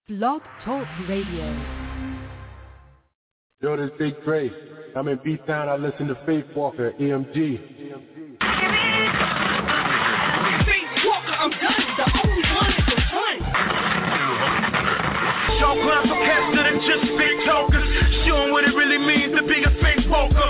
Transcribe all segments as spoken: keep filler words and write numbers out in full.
Blog Talk Radio. Yo, this Big Dre. I'm in B-Town. I listen to Faith Walker, E M G. Faith Walker, I'm done. The only one that can run. Show clowns so faster than just big talkers. Showing what it really means to be a Faith Walker.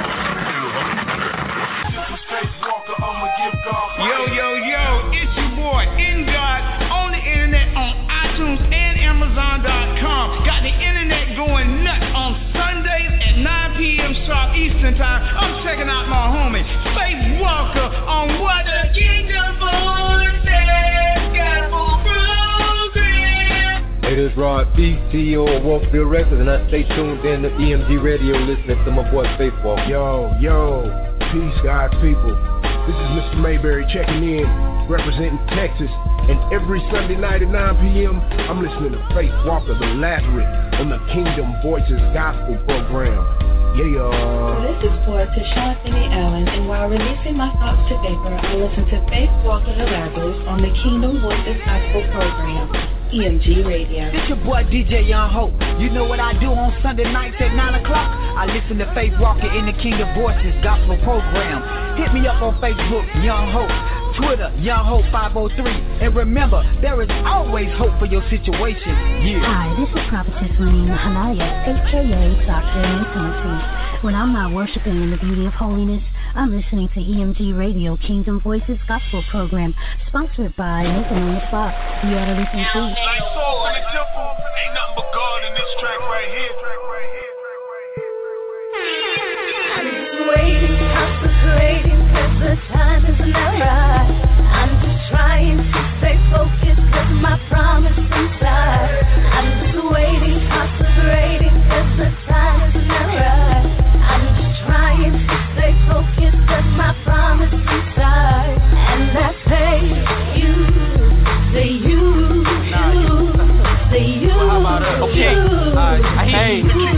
This is Faith Walker. I'ma give God. Yo, yo, yo, it's your boy, In God, on the internet on iTunes and Amazon dot com. Got the internet going nuts on Sundays at nine p.m. sharp Eastern time. I'm checking out my homie, Faith Walker, on What the Kingdom Voices Gospel Program. Hey, this is Rod B, C E O of Wolfville Records, and I stay tuned in to E M G Radio listening to my boy Faith Walker. Yo, yo, peace, God's people. This is Mister Mayberry checking in, representing Texas. And every Sunday night at nine p.m., I'm listening to Faith Walker, the Lazarus, on the Kingdom Voices Gospel Program. Yeah. This is for Tashawn Allen, and while releasing my thoughts to paper, I listen to Faith Walker, the Lazarus, on the Kingdom Voices Gospel Program. E M G Radio. It's your boy D J Young Hope. You know what I do on Sunday nights at nine o'clock? I listen to Faith Walker in the Kingdom Voices Gospel Program. Hit me up on Facebook, Young Hope. Twitter, Young Hope five oh three. And remember, there is always hope for your situation. Yeah. Hi, this is Prophetess Marina Hanaya, a k a. Doctor Intimacy. When I'm not worshiping in the beauty of holiness, I'm listening to E M G Radio Kingdom Voices Gospel Program, sponsored by Nathan on the Spot. You ought to listen to it. Like soul in the temple, ain't nothing but God in this track right here. I'm just waiting, consecrating, cause the time is not right. I'm just trying to stay focused, cause my promise inside. I'm just waiting, consecrating, cause the time is not right. I'm just trying to stay focused, cause my promise inside. And I say you, say you, you, say you, okay. you, uh, I hear you.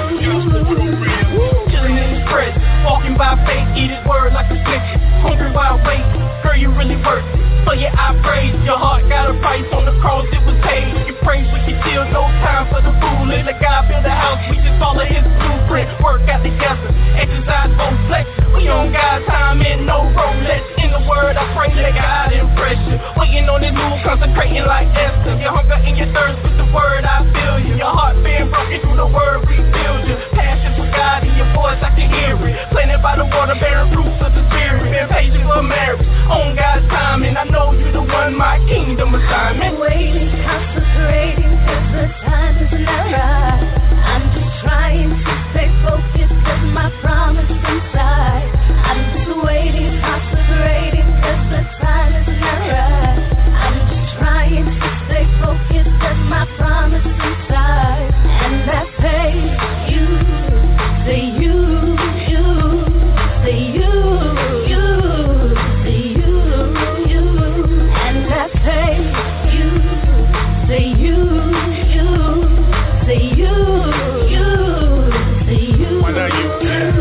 yeah. Chilling in his presence, walking by faith, eat his word like a snake. Hungry while waiting, girl, you really worth it. So yeah, I praise. Your heart got a price on the cross, it was paid. You praise with your tears, no time for the fool. Let the God build a house, we just follow his blueprint. Work out together, exercise both flex. We on God's time and no Rolex. In the word, I pray that God impress you. Waiting on this move, consecrating like Esther. Your hunger and your thirst with the word, I feel you. Your heart being broken through the word, rebuild you. Passion for God in your voice, I can hear it. Planted by the water, bearing fruits of the spirit. Been patient for marriage, on God's time, and I know you the one, my kingdom assignment. Waiting, consecrating, cause the time is not right. I'm just trying to stay focused, cause my promise inside. I'm just waiting, consecrating, cause the time is not right. I'm just trying to stay focused, cause my promise inside. And I say you, say you, you, say you, you, say you, you. And I say you, say you, you, say you, you, say you. Why not you?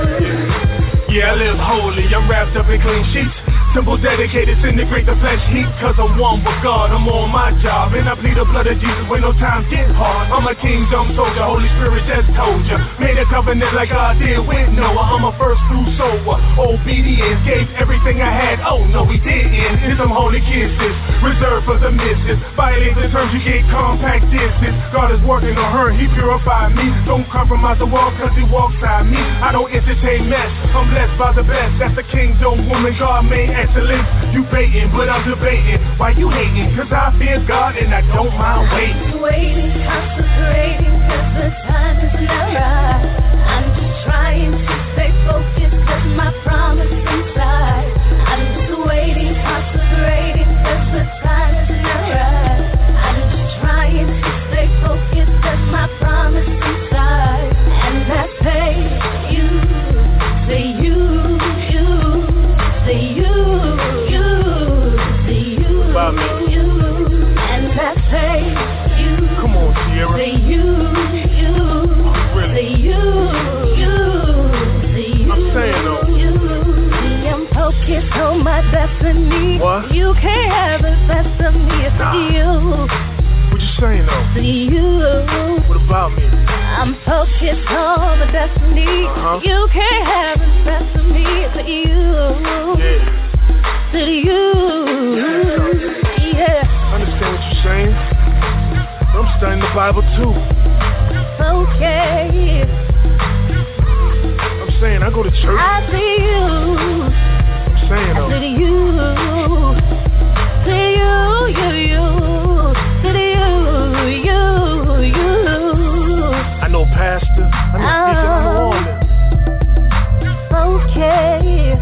Yeah, I live holy, I'm wrapped up in clean sheets. Simple, dedicated, integrate the flesh heat. Cause I'm one with God, I'm on my job. And I plead the blood of Jesus when no times get hard. I'm a kingdom soldier, Holy Spirit just told ya. Made a covenant like God did with Noah. I'm a first fruit sower, obedience. Gave everything I had, oh no we didn't. Here's some holy kisses, reserved for the misses. Violate the terms, you get compact distance. God is working on her, he purified me. Don't compromise the wall cause he walks beside me. I don't entertain mess, I'm blessed by the best. That's the kingdom woman God made excellence. You baiting, but I'm debating. Why you hating? Cause I fear God and I don't mind waiting. Waiting, consecrating, cause the time is not right. I'm just trying to stay focused, cause my promise inside. I'm just waiting, consecrating, cause the time is not right. I'm just trying to stay focused, cause my promise inside. And I say you, say you, you, say you, you, say you, you. And I say you. What about me? I'm focused on the destiny. Uh-huh. You can't have the rest of me. But you. Yeah. But you. Yeah. I understand what you're saying. I'm studying the Bible too. Okay. I'm saying I go to church. I see you. I'm saying though. I see you. See you, you, you. See you, you, you. I know pastor. I know deacon. I know all that. Okay.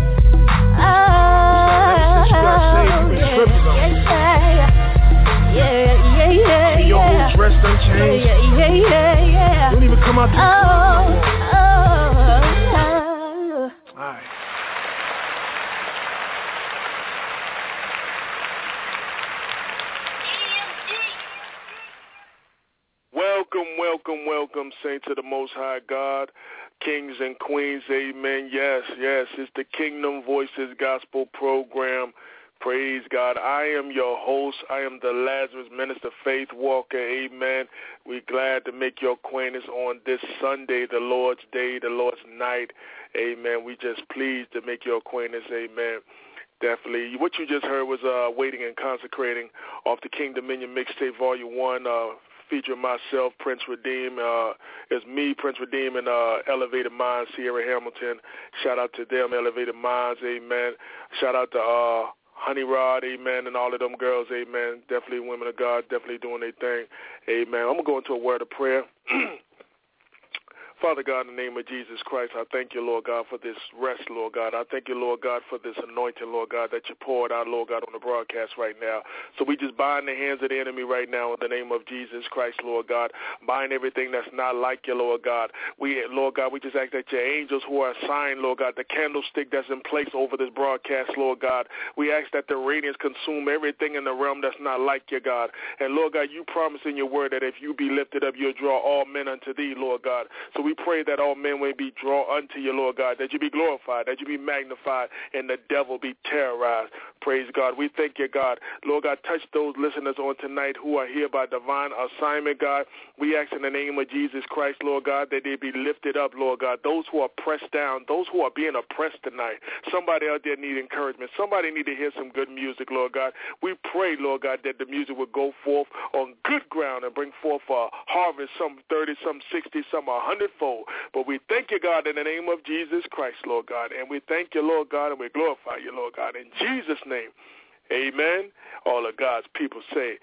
Ah. Since you got saved, you've been tripping on me. Yeah, yeah, yeah. And your whole dress done changed. Yeah, yeah, yeah, yeah. You don't even come out to the club no more. Oh, oh. Alright. Welcome, welcome, welcome, saints of the Most High God, kings and queens, amen. Yes, yes, it's the Kingdom Voices Gospel Program. Praise God. I am your host. I am the Lazarus Minister Faith Walker. Amen. We're glad to make your acquaintance on this Sunday, the Lord's Day, the Lord's night. Amen. We just pleased to make your acquaintance. Amen. Definitely. What you just heard was uh, Waiting and Consecrating off the King Dominion Mixtape Volume one, uh, featuring myself, Prince Redeem. Uh, it's me, Prince Redeem, and uh, Elevated Minds, Sierra Hamilton. Shout out to them, Elevated Minds. Amen. Shout out to uh, Honey Rod, amen, and all of them girls, amen. Definitely women of God, definitely doing their thing, amen. I'm going to go into a word of prayer. Father God, in the name of Jesus Christ, I thank you, Lord God, for this rest, Lord God. I thank you, Lord God, for this anointing, Lord God, that you poured out, Lord God, on the broadcast right now. So we just bind the hands of the enemy right now in the name of Jesus Christ, Lord God. Bind everything that's not like you, Lord God. We, Lord God, we just ask that your angels who are assigned, Lord God, the candlestick that's in place over this broadcast, Lord God, we ask that the radiance consume everything in the realm that's not like you, God. And, Lord God, you promise in your word that if you be lifted up, you'll draw all men unto thee, Lord God. So we We pray that all men may be drawn unto you, Lord God, that you be glorified, that you be magnified, and the devil be terrorized. Praise God. We thank you, God. Lord God, touch those listeners on tonight who are here by divine assignment, God. We ask in the name of Jesus Christ, Lord God, that they be lifted up, Lord God. Those who are pressed down, those who are being oppressed tonight, somebody out there need encouragement. Somebody need to hear some good music, Lord God. We pray, Lord God, that the music will go forth on good ground and bring forth a harvest, some thirty, some sixty, some a hundred fold. But we thank you, God, in the name of Jesus Christ, Lord God. And we thank you, Lord God, and we glorify you, Lord God. In Jesus' name, amen. All of God's people say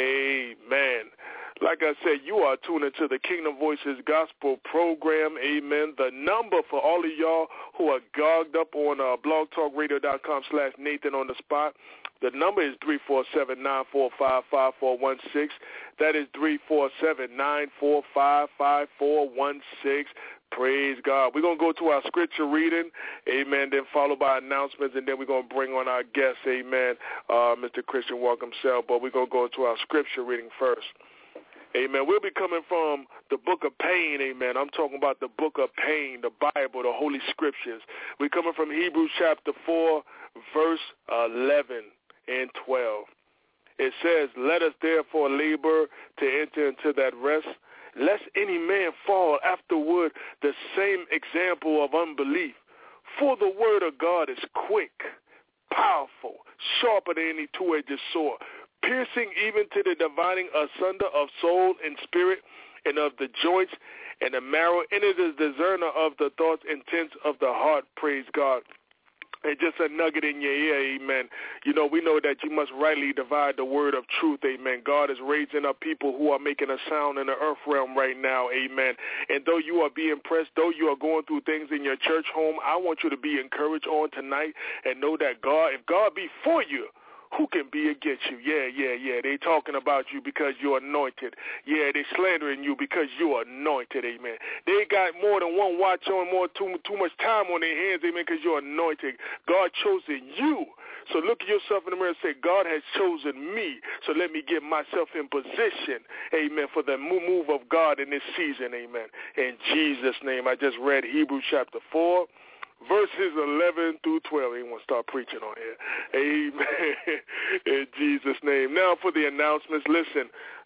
amen. Like I said, you are tuned into the Kingdom Voices Gospel Program, amen. The number for all of y'all who are gogged up on uh, blogtalkradio.com slash Nathan on the spot, the number is three four seven, nine four five, five four one six. That is three four seven, nine four five, five four one six. Praise God. We're going to go to our scripture reading, amen, then followed by announcements, and then we're going to bring on our guest, amen, uh, Mister Christian Walker himself. But we're going to go to our scripture reading first. Amen. We'll be coming from the book of pain, amen. I'm talking about the book of pain, the Bible, the Holy Scriptures. We're coming from Hebrews chapter four, verse eleven and twelve. It says, let us therefore labor to enter into that rest, lest any man fall afterward the same example of unbelief. For the word of God is quick, powerful, sharper than any two-edged sword, piercing even to the dividing asunder of soul and spirit and of the joints and the marrow, and it is discerner of the thoughts and intents of the heart. Praise God. And just a nugget in your ear, amen. You know, we know that you must rightly divide the word of truth, amen. God is raising up people who are making a sound in the earth realm right now, amen. And though you are being pressed, though you are going through things in your church home, I want you to be encouraged on tonight and know that God, if God be for you, who can be against you? Yeah, yeah, yeah. They talking about you because you're anointed. Yeah, they slandering you because you're anointed, amen. They got more than one watch on, more too, too much time on their hands, amen, because you're anointed. God chosen you. So look at yourself in the mirror and say, God has chosen me, so let me get myself in position, amen, for the move of God in this season, amen. In Jesus' name, I just read Hebrews chapter four. Verses eleven through twelve. He want to start preaching on here. Amen. In Jesus' name. Now for the announcements. Listen,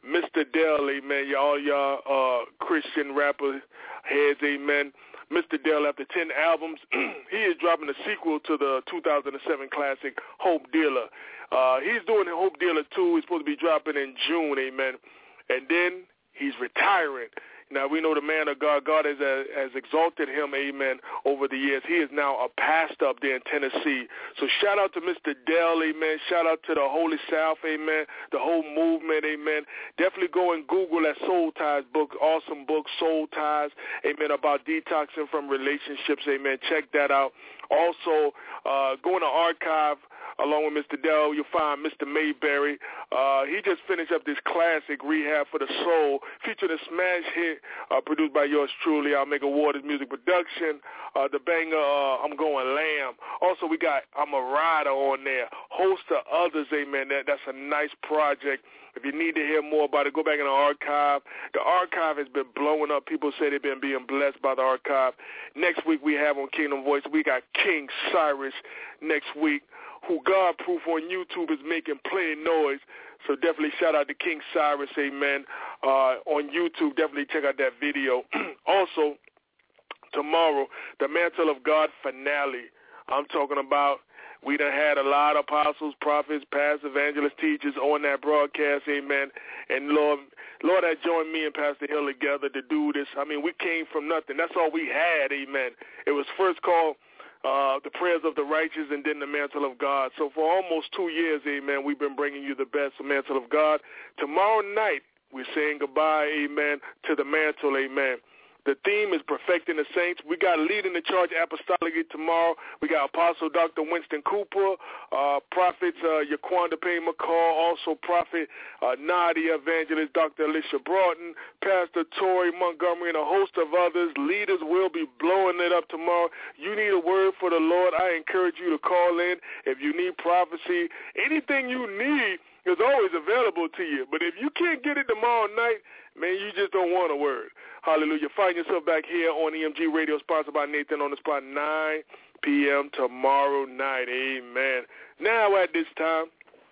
Mister Dell, amen, y'all, y'all uh, Christian rapper heads, amen. Mister Dell, after ten albums, he is dropping a sequel to the two thousand seven classic Hope Dealer. Uh, he's doing Hope Dealer two. He's supposed to be dropping in June, amen. And then he's retiring. Now, we know the man of God. God has, uh, has exalted him, amen, over the years. He is now a pastor up there in Tennessee. So shout out to Mister Dell, amen. Shout out to the Holy South, amen, the whole movement, amen. Definitely go and Google that Soul Ties book, awesome book, Soul Ties, amen, about detoxing from relationships, amen. Check that out. Also, uh, go in the archive. Along with Mister Dell, you'll find Mister Mayberry. Uh, he just finished up this classic, Rehab for the Soul, featuring a smash hit uh, produced by yours truly, I'll Make a Waters Music Production, uh, the banger, uh, I'm Going Lamb. Also, we got I'm a Rider on there, host of others, amen. That, that's a nice project. If you need to hear more about it, go back in the archive. The archive has been blowing up. People say they've been being blessed by the archive. Next week we have on Kingdom Voice, we got King Cyrus next week, who God Proof on YouTube is making plenty noise. So definitely shout out to King Cyrus, amen, uh, on YouTube. Definitely check out that video. Also, tomorrow, the Mantle of God finale. I'm talking about we done had a lot of apostles, prophets, pastors, evangelists, teachers on that broadcast, amen. And Lord, Lord had joined me and Pastor Hill together to do this. I mean, we came from nothing. That's all we had, amen. It was first called Uh, the prayers of the righteous, and then the mantle of God. So for almost two years, amen, we've been bringing you the best of mantle of God. Tomorrow night, we're saying goodbye, amen, to the mantle, amen. The theme is Perfecting the Saints. We got Leading the Charge Apostolically tomorrow. We got Apostle Doctor Winston Cooper, uh, Prophet uh, Yaquanda Payne McCall, also Prophet uh, Nadia, Evangelist Doctor Alicia Broughton, Pastor Tori Montgomery, and a host of others. Leaders will be blowing it up tomorrow. You need a word for the Lord, I encourage you to call in. If you need prophecy, anything you need is always available to you. But if you can't get it tomorrow night, man, you just don't want a word. Hallelujah. Find yourself back here on E M G Radio, sponsored by Nathan on the Spot, nine p.m. tomorrow night. Amen. Now at this time,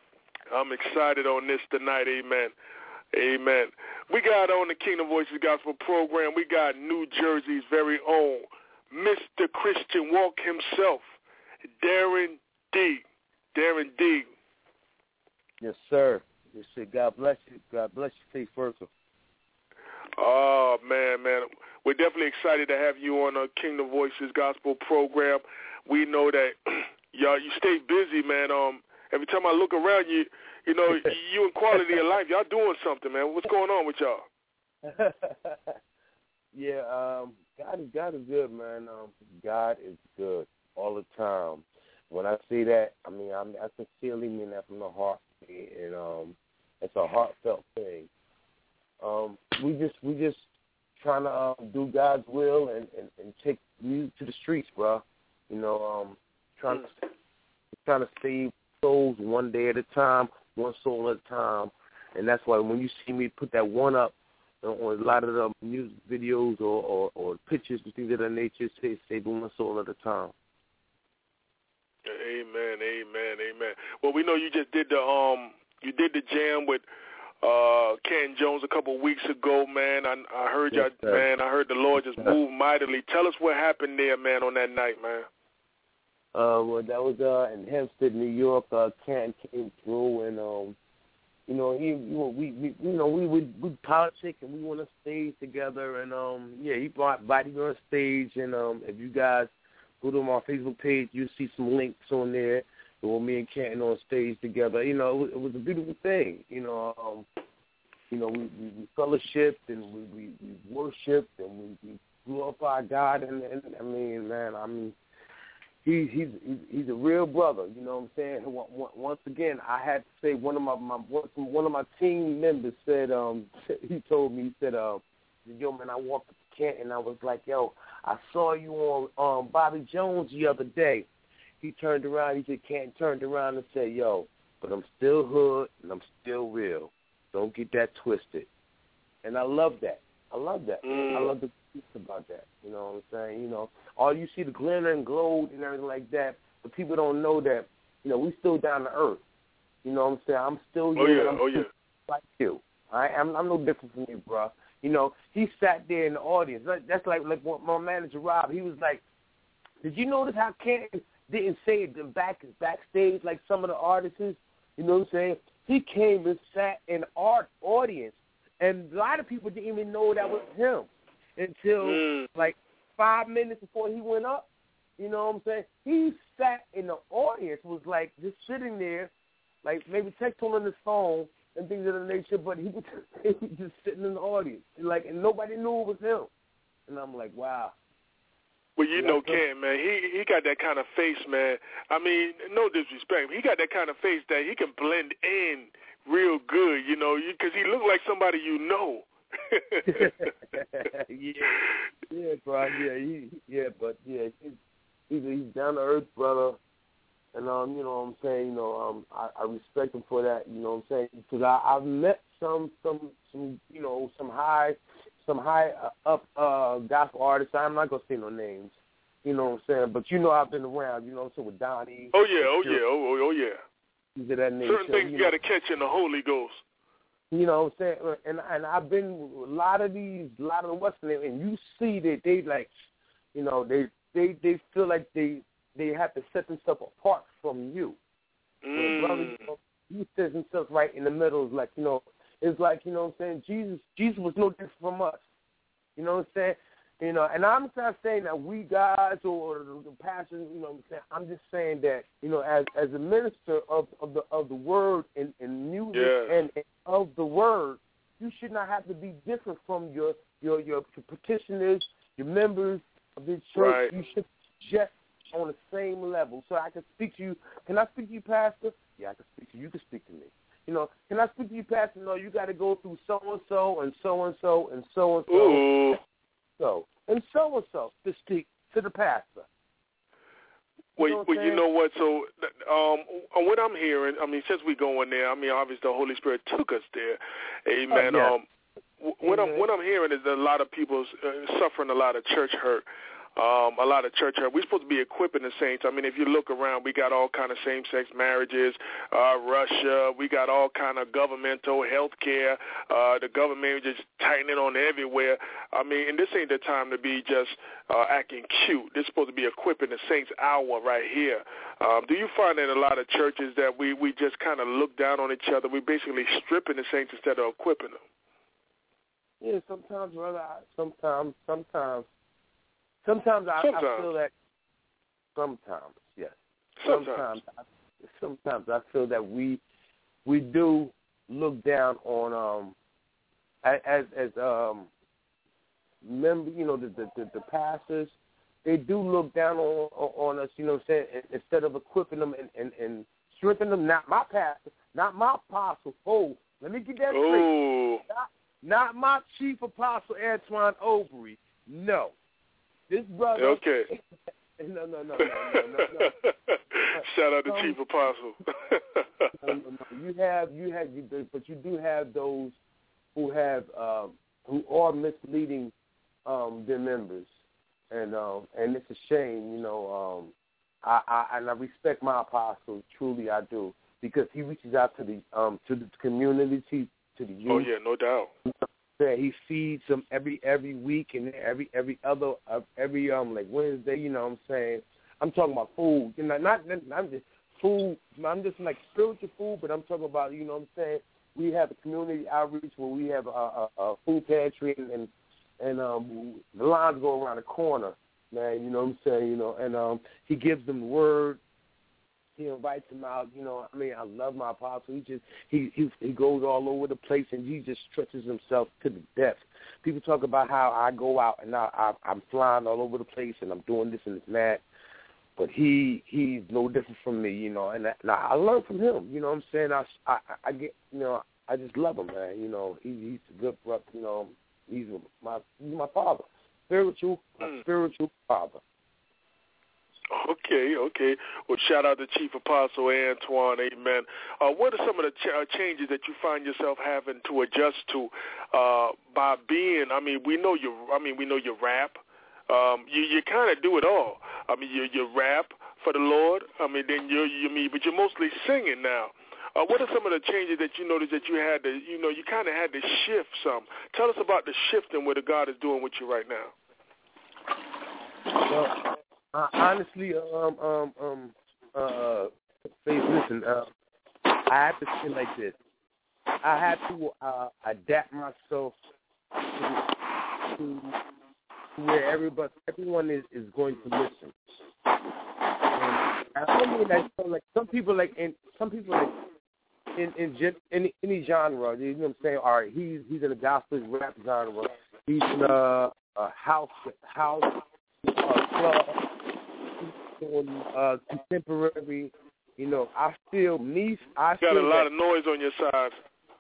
I'm excited on this tonight. Amen. Amen. We got on the Kingdom Voices Gospel program, we got New Jersey's very own Mister Christian Walk himself, Darren D. Darren D. Yes, sir. Yes, sir. God bless you. God bless you, Faith Worker. Oh, man, man. We're definitely excited to have you on a Kingdom Voices Gospel program. We know that y'all you stay busy, man. Um, every time I look around you, you know, you in quality of life, y'all doing something, man. What's going on with y'all? yeah, um, God is God is good, man. Um, God is good all the time. When I say that, I mean I'm, I sincerely mean that from the heart, and um, it's a heartfelt thing. Um, we just we just trying to um, do God's will and, and, and take music to the streets, bro. You know, um, trying to trying to save souls one day at a time, one soul at a time, and that's why when you see me put that one up on a lot of the music videos or, or, or pictures and things of that nature, say saving one soul at a time. Amen, amen, amen. Well, we know you just did the um you did the jam with Uh, Ken Jones a couple of weeks ago, man. I, I heard yes, y'all, man. I heard the Lord just move mightily. Tell us what happened there, man, on that night, man. Uh, well, that was uh in Hempstead, New York. Uh, Ken came through, and um, you know, he, you know, we, we, you know, we we we politic and we want to stage together, and um, yeah, he brought Body on stage, and um, if you guys go to my Facebook page, you'll see some links on there. When me and Canton on stage together, you know, it was, it was a beautiful thing. You know, um, you know, we, we, we fellowshipped and we, we, we worshipped and we, we glorified God. And, and I mean, man, I mean, he, he's he's a real brother. You know what I'm saying? Once again, I had to say one of my, my one of my team members said, um, he told me, he said, uh, yo, man, I walked up to Canton and I was like, yo, I saw you on um, Bobby Jones the other day. He turned around, he said, Canton turned around and said, yo, but I'm still hood and I'm still real. Don't get that twisted. And I love that. I love that. Mm. I love the piece about that. You know what I'm saying? You know, all you see the glitter and glow and everything like that, but people don't know that, you know, we still down to earth. You know what I'm saying? I'm still oh, here. Yeah, I'm oh, still yeah. like you. I, I'm, I'm no different from you, bro. You know, he sat there in the audience. That's like like my manager Rob. He was like, "Did you notice how Canton didn't say it back backstage like some of the artists?" You know what I'm saying? He came and sat in our audience, and a lot of people didn't even know that was him until mm. like five minutes before he went up. You know what I'm saying? He sat in the audience, was like just sitting there, like maybe texting on his phone and things of that nature, but he was, he was just sitting in the audience, like, and nobody knew it was him. And I'm like, wow. Well, you know, Ken, man, he he got that kind of face, man. I mean, no disrespect, he got that kind of face that he can blend in real good, you know, because he looked like somebody you know. yeah, yeah, bro, yeah, he, yeah, but yeah, he's he's, he's down to earth, brother. And, um, you know what I'm saying, you know, um, I, I respect him for that, you know what I'm saying, because I, I've met some, some, some, you know, some high, some high up uh, gospel artists. I'm not going to say no names, you know what I'm saying, but you know I've been around, you know what I'm saying, with Donnie. Oh, yeah, oh, yeah, oh, oh, oh yeah. Things of that nature. Certain things you, you got to catch in the Holy Ghost. You know what I'm saying, and, and I've been with a lot of these, a lot of the Western, and you see that they, like, you know, they, they, they feel like they, they have to set themselves apart from you. Mm. So, brother, you know, he says himself right in the middle. It's like, you know, it's like, you know what I'm saying, Jesus Jesus was no different from us. You know what I'm saying? You know, and I'm not saying that we guys or the, the pastors, you know what I'm saying, I'm just saying that, you know, as as a minister of, of the of the word and, and music yeah. and, and of the word, you should not have to be different from your your, your petitioners, your members of this church. Right. You should just on the same level, so I can speak to you. Can I speak to you, Pastor? Yeah, I can speak to you. You can speak to me. You know, can I speak to you, Pastor? No, you got to go through so and so and so and so and so and so, so and so and so to speak to the pastor. Well, you know, well, you know what? So, um, what I'm hearing, I mean, since we go in there, I mean, obviously the Holy Spirit took us there. Amen. Oh, yeah. Um, what I'm what I'm hearing is that a lot of people uh, suffering a lot of church hurt. Um, a lot of church hurt. We're supposed to be equipping the saints. I mean, if you look around, we got all kind of same-sex marriages, uh, Russia. We got all kind of governmental health care. Uh, the government is just tightening on everywhere. I mean, and this ain't the time to be just uh, acting cute. This is supposed to be equipping the saints hour right here. Um, do you find in a lot of churches that we, we just kind of look down on each other? We're basically stripping the saints instead of equipping them. Yeah, sometimes, brother. Sometimes, sometimes. Sometimes I, sometimes I feel that. Sometimes, yes. Sometimes. Sometimes, I, sometimes I feel that we we do look down on um as as um member, you know, the the, the the pastors. They do look down on on us, you know what I'm saying, instead of equipping them and, and, and strengthening them. Not my pastor, not my apostle. Oh, let me get that straight. Oh. Not, not my chief apostle, Antoine Overy. No. This brother. Okay. no, no, no, no, no, no, no. Shout out to um, Chief Apostle. no, no, no. You have, you have, you, but you do have those who have, um, who are misleading um, their members, and um, and it's a shame, you know. Um, I, I and I respect my apostle, truly I do, because he reaches out to the um to the community, to the youth. Oh yeah, no doubt. He feeds them every every week and every every other uh, every um like Wednesday. You know what I'm saying? I'm talking about food. You know, not, not I'm just food. I'm just like spiritual food, but I'm talking about, you know what I'm saying. We have a community outreach where we have a, a, a food pantry and and, and um the lines go around the corner, man. You know what I'm saying? You know, and um he gives them the word. He invites him out, you know. I mean, I love my apostle. He just he he he goes all over the place, and he just stretches himself to the depth. People talk about how I go out and I, I I'm flying all over the place, and I'm doing this and this and that. But he he's no different from me, you know. And I, and I learn from him, you know what I'm saying. I, I I get, you know, I just love him, man. You know, he, he's a good brother. You know, he's my he's my father, spiritual my mm. spiritual father. Okay, okay. Well, shout out to Chief Apostle Antoine, amen. Uh, what are some of the ch- uh, changes that you find yourself having to adjust to uh, by being? I mean, we know you. I mean, we know you rap. Um, you you kind of do it all. I mean, you you rap for the Lord. I mean, then you you mean, but you're mostly singing now. Uh, what are some of the changes that you noticed that you had to, you know, you kind of had to shift some? Tell us about the shifting what God is doing with you right now. Well, uh, honestly, um, um, um, uh, Faith, listen, uh, I have to say like this. I have to uh, adapt myself to, to where everybody, everyone is, is going to listen. And I don't mean that. So like some people, like in some people, like in in any any genre, you know what I'm saying? All right, he's he's in a gospel rap genre. He's in a, a house house uh, club. He's doing uh, contemporary. You know, I feel me. I you got feel a lot that, of noise on your side.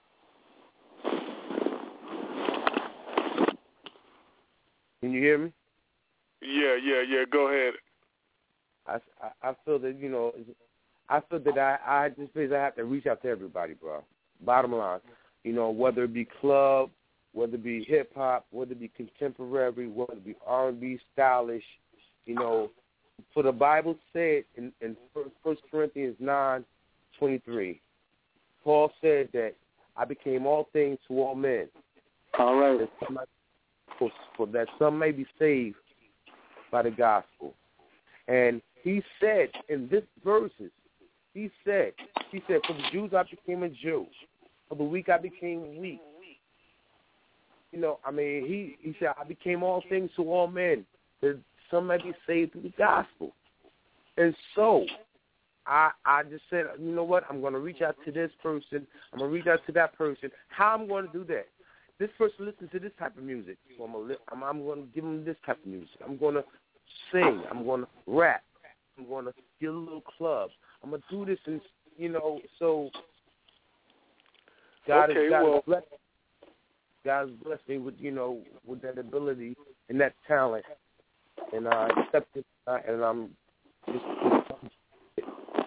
Can you hear me? Yeah, yeah, yeah. Go ahead. I, I, I feel that, you know, I feel that I, I just feel that I have to reach out to everybody, bro. Bottom line. You know, whether it be club, whether it be hip-hop, whether it be contemporary, whether it be R and B, stylish, you know, for the Bible said in, in First Corinthians nine twenty-three, Paul said that I became all things to all men. All right. That some, for, for that some may be saved by the gospel. And he said in this verses, he said, he said, for the Jews I became a Jew. For the weak I became weak. You know, I mean, he, he said, I became all things to all men, that some may be saved through the gospel. And so I I just said, you know what, I'm going to reach out to this person. I'm going to reach out to that person. How I'm going to do that? This person listens to this type of music. So I'm going to, I'm, I'm going to give them this type of music. I'm going to sing. I'm going to rap. I'm going to get a little clubs. I'm going to do this, and you know, so God okay, has God well, has blessed, God has blessed me with, you know, with that ability and that talent, and I accept it, uh, and I'm just, just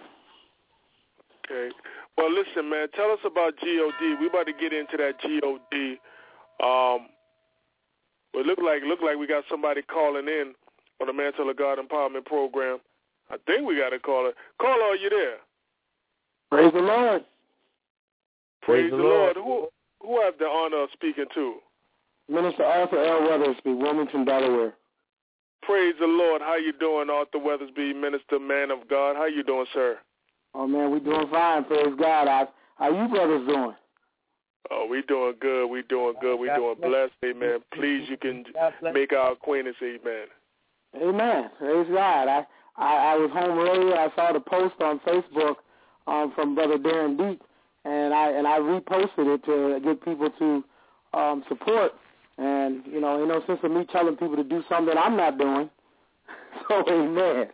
okay. Well, listen, man. Tell us about G O D. We're about to get into that G O D. Um, but look like look like we got somebody calling in on the Mantle of God Empowerment Program. I think we got a caller. Caller, are you there? Praise the Lord. Praise, Praise the the Lord. Lord. Who who have the honor of speaking to? Minister Arthur L. Weathersby, Wilmington, Delaware. Praise the Lord. How you doing, Arthur Weathersby, Minister, Man of God? How you doing, sir? Oh, man, we doing fine. Praise God. I, how you brothers doing? Oh, we doing good. We doing good. We doing blessed. Amen. Please, you can make our acquaintance. Amen. Amen. Praise God. I, I, I was home earlier. I saw the post on Facebook um, from Brother Darren Deek, and I and I reposted it to get people to um, support. And, you know, ain't no sense of me telling people to do something I'm not doing. So, amen.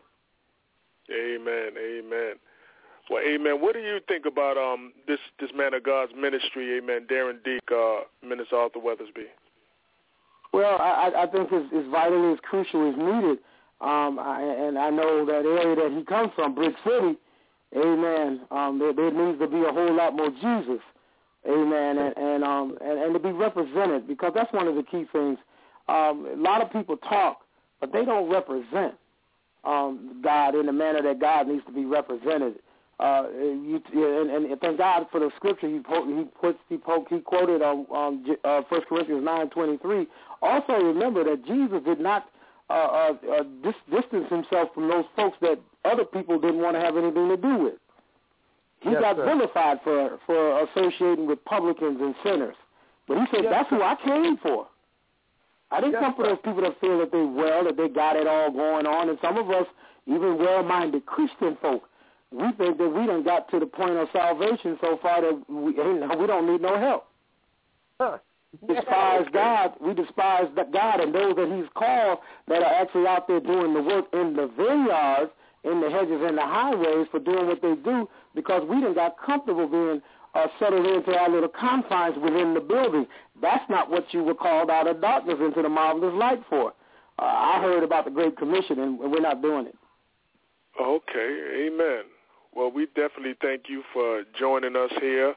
Amen. Amen. Well, amen. What do you think about um this this man of God's ministry, amen, Darren Deek, uh, Minister Arthur Weathersby? Well, I, I think it's, it's vital, it's crucial, it's needed. Um, I, and I know that area that he comes from, Brick City, amen, um, there, there needs to be a whole lot more Jesus, amen, and and, um, and and to be represented, because that's one of the key things. Um, a lot of people talk, but they don't represent um, God in the manner that God needs to be represented. Uh, you, and, and thank God for the scripture he po- he puts he, po- he quoted on um, uh, First Corinthians nine twenty-three. Also remember that Jesus did not uh, uh, uh, dis- distance himself from those folks that other people didn't want to have anything to do with. He yes, got sir. vilified for for associating with publicans and sinners, but he said yes, that's sir. who I came for. I didn't yes, come for sir. those people that feel that they well, that they got it all going on, and some of us, even well-minded Christian folk, we think that we done got to the point of salvation so far that we, we don't need no help. Huh. We despise God. We despise God and those that he's called that are actually out there doing the work in the vineyards, in the hedges, and the highways for doing what they do, because we done got comfortable being uh, settled into our little confines within the building. That's not what you were called out of darkness into the marvelous light for. Uh, I heard about the Great Commission, and we're not doing it. Okay, amen. Well, we definitely thank you for joining us here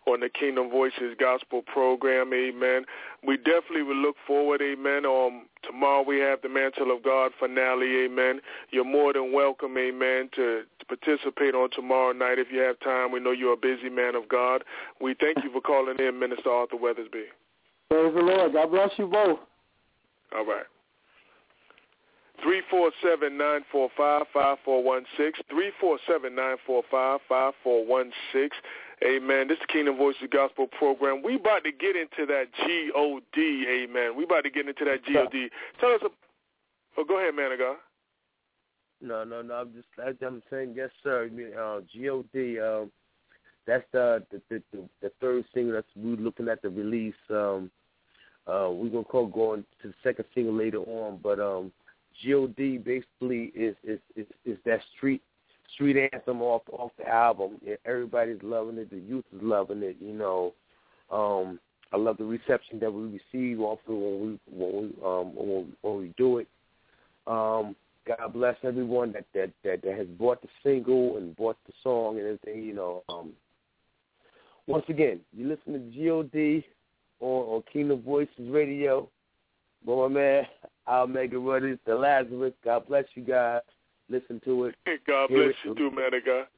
on the Kingdom Voices Gospel Program, amen. We definitely will look forward, amen. Um, tomorrow we have the Mantle of God finale, amen. You're more than welcome, amen, to, to participate on tomorrow night if you have time. We know you're a busy man of God. We thank you for calling in, Minister Arthur Weathersby. Praise the Lord. God bless you both. All right. three four seven, nine four five, five four one six, three four seven, nine four five, five four one six. Amen. This is the Kingdom Voices Gospel Program. We about to get into that G O D, amen. We about to get into that G O D. Tell us, a, oh, go ahead, man of God. No, no, no, I'm just, I'm saying, yes, sir. Uh, G O D, um, that's the the, the the the third single that's we're looking at the release. Um, uh, we're going to call going to the second single later on, but um, G O D basically is is, is is that street street anthem off off the album. Yeah, everybody's loving it. The youth is loving it. You know, um, I love the reception that we receive off of when we when we um when, when we do it. Um, God bless everyone that, that that that has bought the single and bought the song and everything. You know, um, once again, you listen to G O D on, on Kingdom Voices Radio. Well, my man, Al Mega Rudders, the Lazarus. God bless you guys. Listen to it. God Hear bless it. you too, man of God.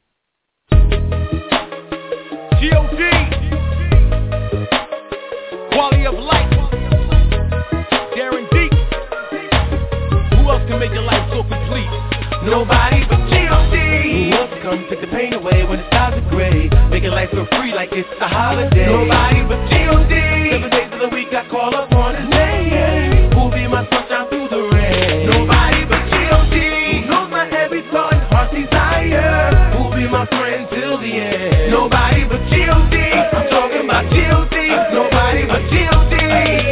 G O D Quality of life. Darren Deep. Who else can make your life so complete? Nobody but G O D. Who else come take the pain away when the skies are gray? Make your life feel free like it's a holiday. Nobody but G O D. Seven days of the week I call upon his name. Who'll be my sunshine through the rain? Nobody but G O D. Who knows my every thought and heart's desire? Who'll be my friend till the end? Nobody but G O D. I'm talking about G O D. Nobody but G O D.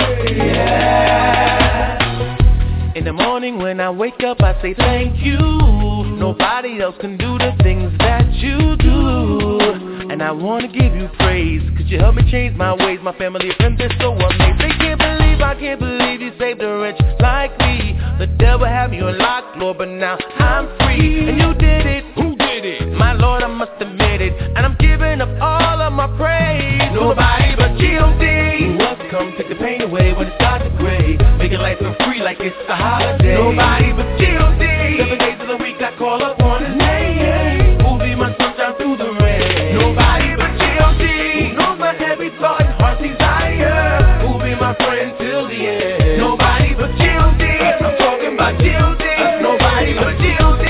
Yeah. In the morning when I wake up I say thank you. Nobody else can do the things that you do. And I want to give you praise, cause you helped me change my ways. My family and friends, they're so amazed. They can't believe, I can't believe you saved a wretch like me. The devil had me on lock, Lord, but now I'm free. And you did it. Who did it? My Lord, I must admit it. And I'm giving up all of my praise. Nobody but G O D. Who else come take the pain away when it starts to gray? Making life feel free like it's a holiday. Nobody but G O D. Seven days of the week I call upon his name. Who'll be my sunshine through the rain? Nobody but G O D. Who knows my every thought and heart's desire? Who'll be my friend till the end? Nobody but G O D. I'm talking about G O D. Nobody but G O D.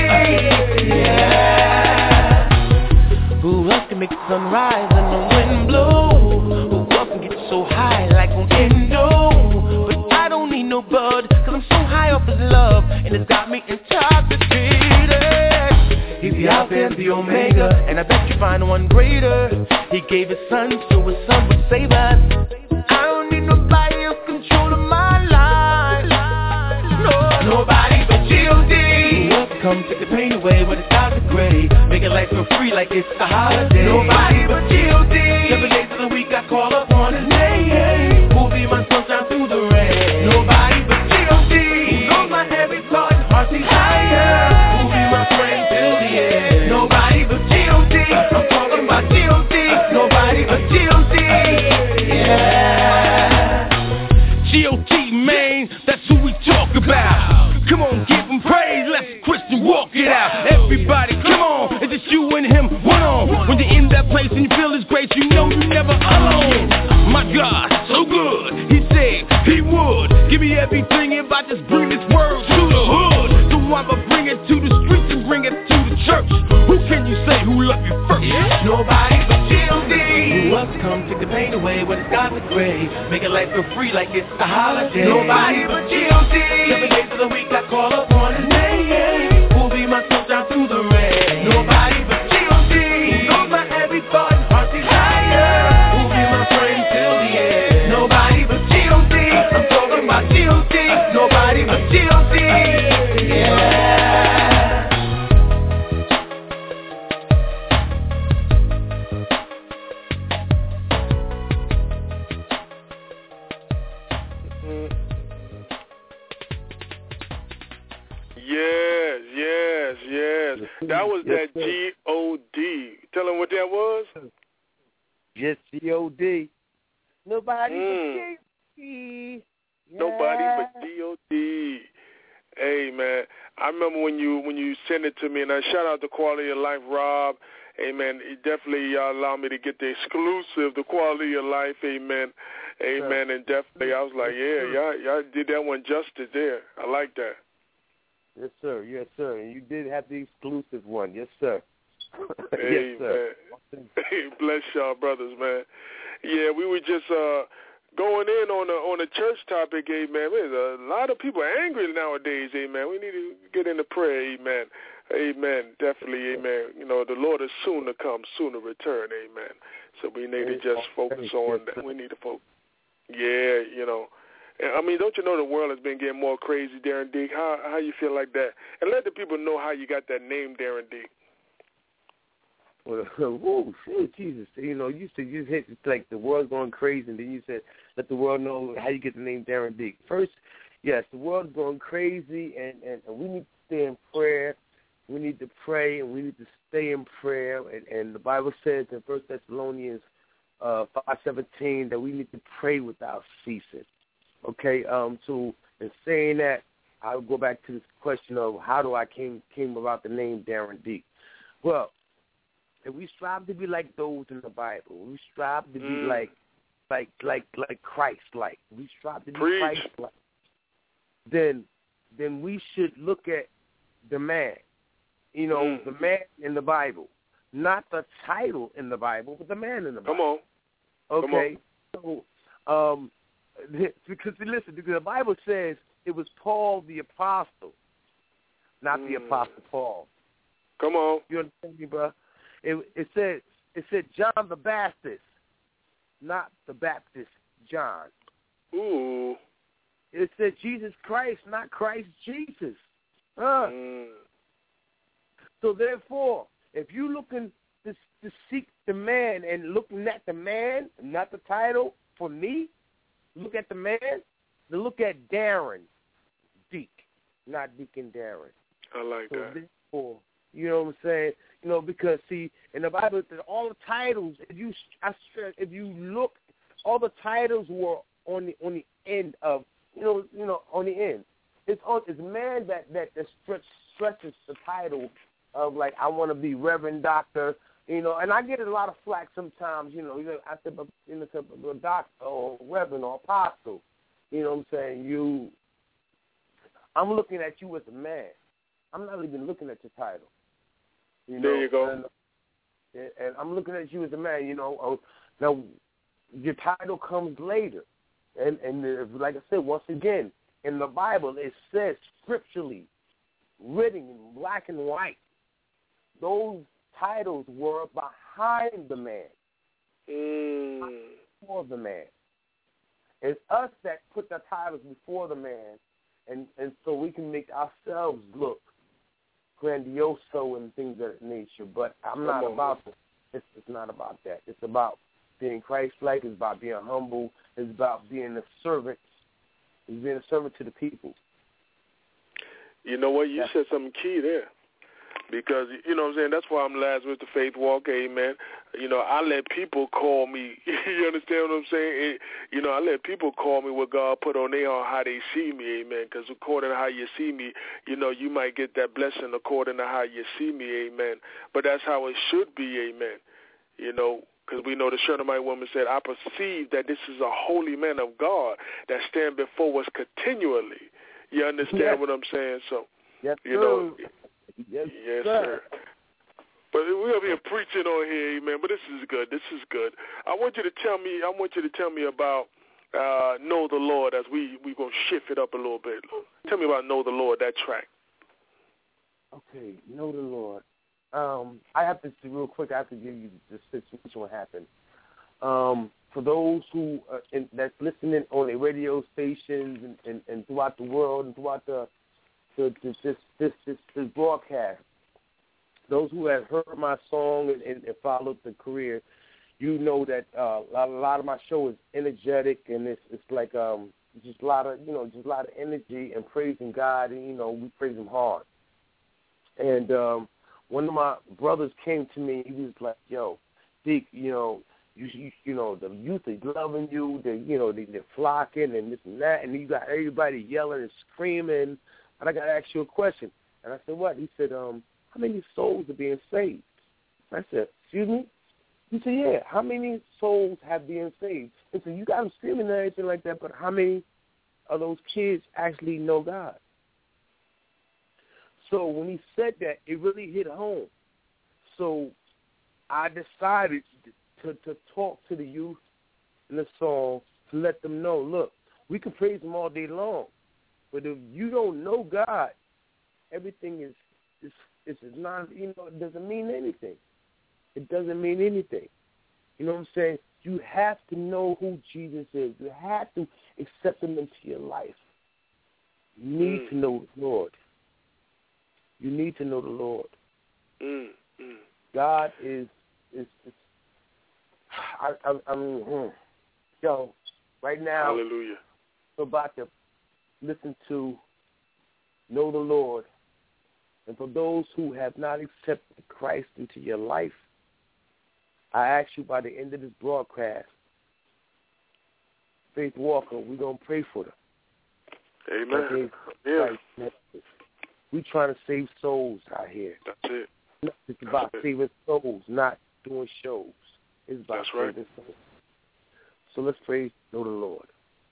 Yeah. Who else can make the sun rise and the wind blow? Who else can get so high like on Endo? But I don't need no bud, cause I'm so high off his love, and it's got me intoxicated. He's the Alpha and the Omega, and I bet you find one greater. He gave his son so his son would save us. I don't need nobody else controlling my life. No, nobody but G O D. Who else come take the pain away when the skies are gray? Making life feel free like it's a holiday. Nobody but G O D. Seven days of the week I call upon his name. Who'll be my sunshine through the rain? Nobody but G O D. Who knows my every thought and heart's desire? Who'll be my friend till the end? Nobody but G O D. I'm talking about G O D. Nobody but G O D. Yeah. G O D, man, that's who we talk about. Come on, give him praise, let's Christian walk it out. Everybody, come on, it's just you and him, one on. When you're in that place and you feel his grace, you know you're never alone. My God, so good, he said he would give me everything if I just bring this word to the hood. So I'ma bring it to the streets and bring it to the church. Who can you say who love you first? Yeah. Nobody but G O D. Who else come take the pain away when the skies are gray? Making life feel free like it's a holiday. Nobody but G O D. Seven days of the week I call upon his name. Who'll be my sunshine through the rain? Nobody but G O D. Who knows my every thought and heart's desire? Who'll be my friend till the end? Nobody but G O D. I'm talking about G O D. Nobody but G O D. Yeah. Yes, yes, yes. That was that G O D. Tell him what that was. Just G O D. Nobody mm. but G O D. Yeah. Nobody but G O D. Hey, man, I remember when you when you sent it to me, and I shout out to Quality of Life, Rob. Amen. It definitely uh, allowed me to get the exclusive, the Quality of Life. Amen. Amen. Sure. And definitely, I was like, yeah, y'all, y'all did that one justice there. I like that. Yes, sir. Yes, sir. And you did have the exclusive one. Yes, sir. Hey, yes, sir. Man. Hey, bless y'all, brothers, man. Yeah, we were just uh, going in on a on a church topic, amen. There's a lot of people angry nowadays, amen. We need to get into prayer, amen. Amen. Definitely, amen. You know, the Lord is soon to come, soon to return, amen. So we need to just focus on that. We need to focus. Yeah, you know. I mean, don't you know the world has been getting more crazy, Darren D? How how you feel like that? And let the people know how you got that name, Darren D. Well, whoa, shit, Jesus. You know, you said you hit like the world's going crazy, and then you said let the world know how you get the name Darren D. First, yes, the world's going crazy, and, and, and we need to stay in prayer. We need to pray, and we need to stay in prayer. And, and the Bible says in First Thessalonians uh, five seventeen that we need to pray without ceasing. Okay, um, so in saying that, I'll go back to this question of how do I came came about the name Darren D. Well, if we strive to be like those in the Bible, we strive to be mm. like like like like Christ-like. We strive to be Preach. Christ-like. Then, then we should look at the man. You know, mm. the man in the Bible. Not the title in the Bible, but the man in the Bible. Come on. Okay? Come on. So, um, because, listen, because the Bible says it was Paul the Apostle, not mm. the Apostle Paul. Come on. You understand me, bro? It, it said it said John the Baptist, not the Baptist John. Ooh. It said Jesus Christ, not Christ Jesus. Huh? Mm. So therefore, if you looking to, to seek the man and looking at the man, not the title, for me, look at the man, then look at Darren Deek, not Deacon Darren. I like so that. Therefore, you know what I'm saying? You know, because see, in the Bible, all the titles, if you I stress, if you look, all the titles were on the on the end of, you know, you know, on the end. It's on it's man that that, that stretch, stretches the title of like I want to be Reverend Doctor, you know, and I get a lot of flack sometimes, you know, you know, I said, you know, a doctor or Reverend or Apostle, you know what I'm saying? You, I'm looking at you as a man. I'm not even looking at your title. You there know? you go. And, and I'm looking at you as a man, you know. Uh, now, your title comes later. And, and like I said, once again, in the Bible, it says scripturally, written in black and white, those titles were behind the man, mm. before the man. It's us that put the titles before the man, and, and so we can make ourselves look grandioso and things of that nature. But I'm not about that. It's, it's not about that. It's about being Christ-like. It's about being humble. It's about being a servant. It's being a servant to the people. You know what? You That's said something key there. Because, you know what I'm saying, that's why I'm Lazarus the Faith Walker, amen. You know, I let people call me, you understand what I'm saying? It, you know, I let people call me what God put on their heart, how they see me, amen. Because according to how you see me, you know, you might get that blessing according to how you see me, amen. But that's how it should be, amen. You know, because we know the Shunammite woman said, I perceive that this is a holy man of God that stand before us continually. You understand yes. what I'm saying? So, yes, you know. Yes, yes sir. sir. But we're over here preaching on here, amen. But this is good. This is good. I want you to tell me. I want you to tell me about uh, "Know the Lord" as we we gonna shift it up a little bit. Tell me about "Know the Lord," that track. Okay, "Know the Lord." Um, I have to real quick. I have to give you the situation what happened. Um, for those who uh, in, that's listening on the radio stations and, and, and throughout the world and throughout the The, this, this, this, this, this broadcast, those who have heard my song and, and, and followed the career, you know that uh, a, lot, a lot of my show is energetic and it's it's like um just a lot of you know just a lot of energy and praising God, and you know we praise Him hard. And um, one of my brothers came to me. He was like, "Yo, Deke, you know you, you, you know, the youth is loving you. They, you know, they, they're flocking and this and that, and you got everybody yelling and screaming. And I got to ask you a question. And I said, what? He said, um, how many souls are being saved? I said, excuse me? He said, yeah, how many souls have been saved? And so you got them screaming and everything like that, but how many of those kids actually know God? So when he said that, it really hit home. So I decided to, to talk to the youth in the song to let them know, look, we can praise him all day long, but if you don't know God, everything is is is not, you know, it doesn't mean anything. It doesn't mean anything. You know what I'm saying? You have to know who Jesus is. You have to accept him into your life. You need mm. to know the Lord. You need to know the Lord. Mm. Mm. God is is, is I, I, I mean, hmm. yo, right now, hallelujah. We're about to listen to Know the Lord. And for those who have not accepted Christ into your life, I ask you by the end of this broadcast, Faith Walker, we're going to pray for them. Amen. Yeah. We're trying to save souls out here. That's it. It's about That's saving it. souls, not doing shows. It's about That's saving right. souls. So let's pray, know the Lord.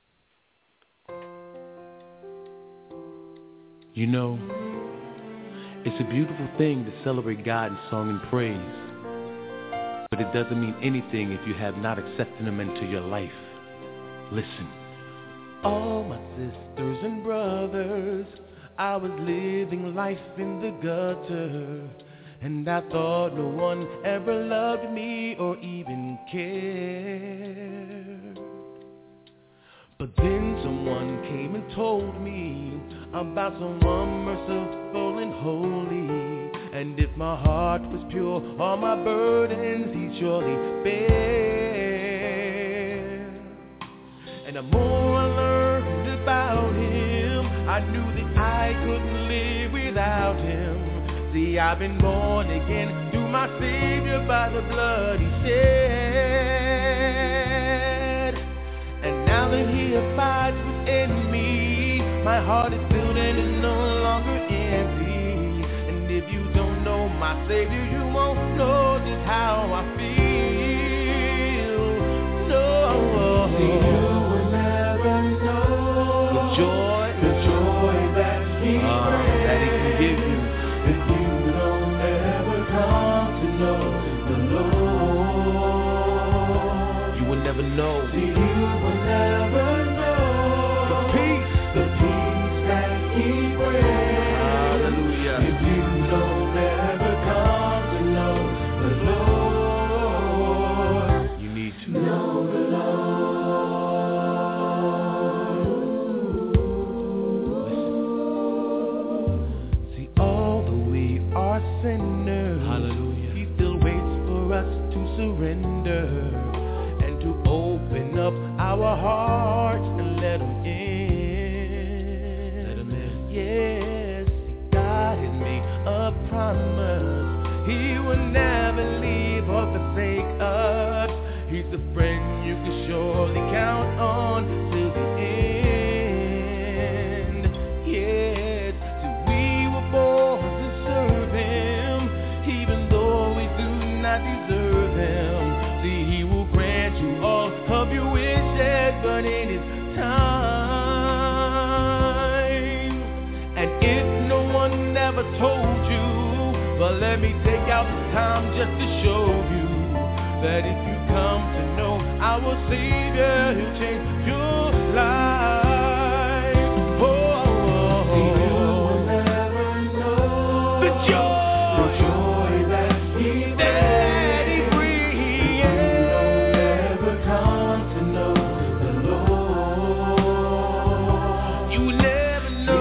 You know, it's a beautiful thing to celebrate God in song and praise, but it doesn't mean anything if you have not accepted him into your life. Listen. All my sisters and brothers, I was living life in the gutter, and I thought no one ever loved me or even cared. But then someone came and told me about someone merciful and holy, and if my heart was pure, all my burdens he'd surely bear. And the more I learned about him, I knew that I couldn't live without him. See, I've been born again through my Savior by the blood he shed. And now that he abides within me, my heart is filled and is no longer empty. And if you don't know my Savior, you won't know just how I feel. No, see, you will never know the joy, the joy that he uh, that he can give you if you don't ever come to know the Lord. You will never know. See, you will never know the peace, the peace that he brings. Hallelujah. If you don't ever come to know the Lord, you need to know the Lord. Listen. See, although we are sinners, hallelujah, he still waits for us to surrender and to open up our hearts and let him in. Let him in. Yes, God has made a promise. He will never leave or forsake us. He's a friend you can surely count on till the end. Yes, so we were born to serve him, even though we do not deserve him. See, he will grant you all of your wishes, but in his time. And if no one ever told you, well, let me take out the time just to show you that if you come to know our Savior, he'll change your life. Oh, see, you will never know the joy, the joy that he brings. You don't ever come to know the Lord. You will never know.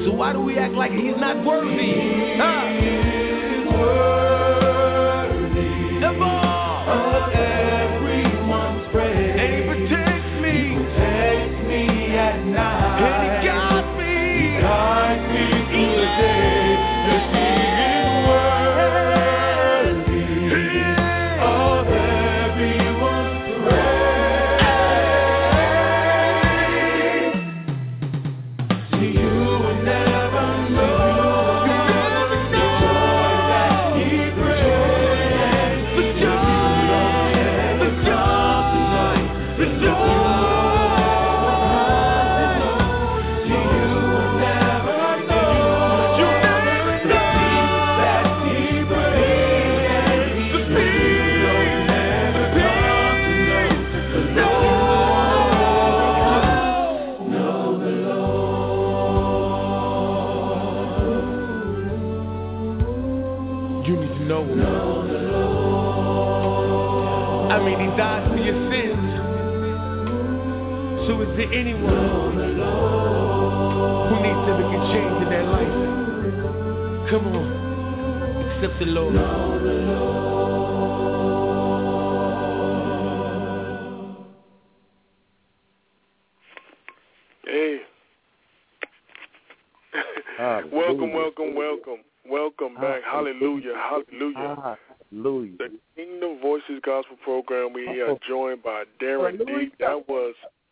So why do we act like he's not worthy? Huh? He's worthy of everyone's praise. And he protects me. He protects me at night. And he guides me. He guides me through the day. Yes, he is worthy of everyone's praise. See, you will never know the joy that he brings. The joy, the joy, the joy. See, you will never know the peace that he brings. The peace you'll never come to know the Lord. Know the Lord. You need to know him. Know the Lord. I mean, he died for your sins. So is there anyone who needs to make a change in their life? Come on, accept the Lord. Hey. Welcome, welcome, welcome. Welcome back. Hallelujah. Hallelujah. Hallelujah. The Kingdom Voices Gospel Program. We are joined by Darren D. That was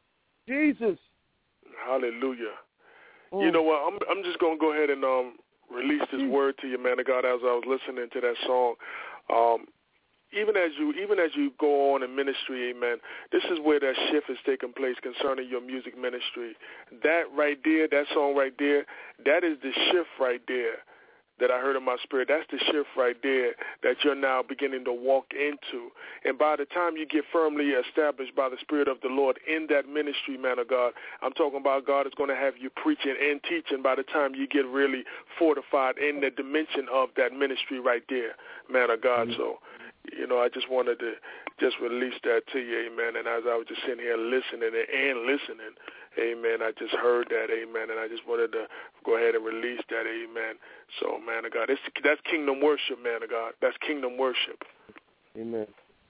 Jesus. Hallelujah. You know what? I'm I'm just gonna go ahead and um release this word to you, man of God, as I was listening to that song. Um, even as you even as you go on in ministry, amen, this is where that shift is taking place concerning your music ministry. That right there, that song right there, that is the shift right there that I heard in my spirit. That's the shift right there that you're now beginning to walk into. And by the time you get firmly established by the Spirit of the Lord in that ministry, man of God, I'm talking about God is going to have you preaching and teaching by the time you get really fortified in the dimension of that ministry right there, man of God. Mm-hmm. So, you know, I just wanted to just release that to you, amen. And as I was just sitting here listening and listening, amen, I just heard that, amen, and I just wanted to go ahead and release that, amen. So, man of God, it's, that's kingdom worship, man of God. That's kingdom worship. Amen.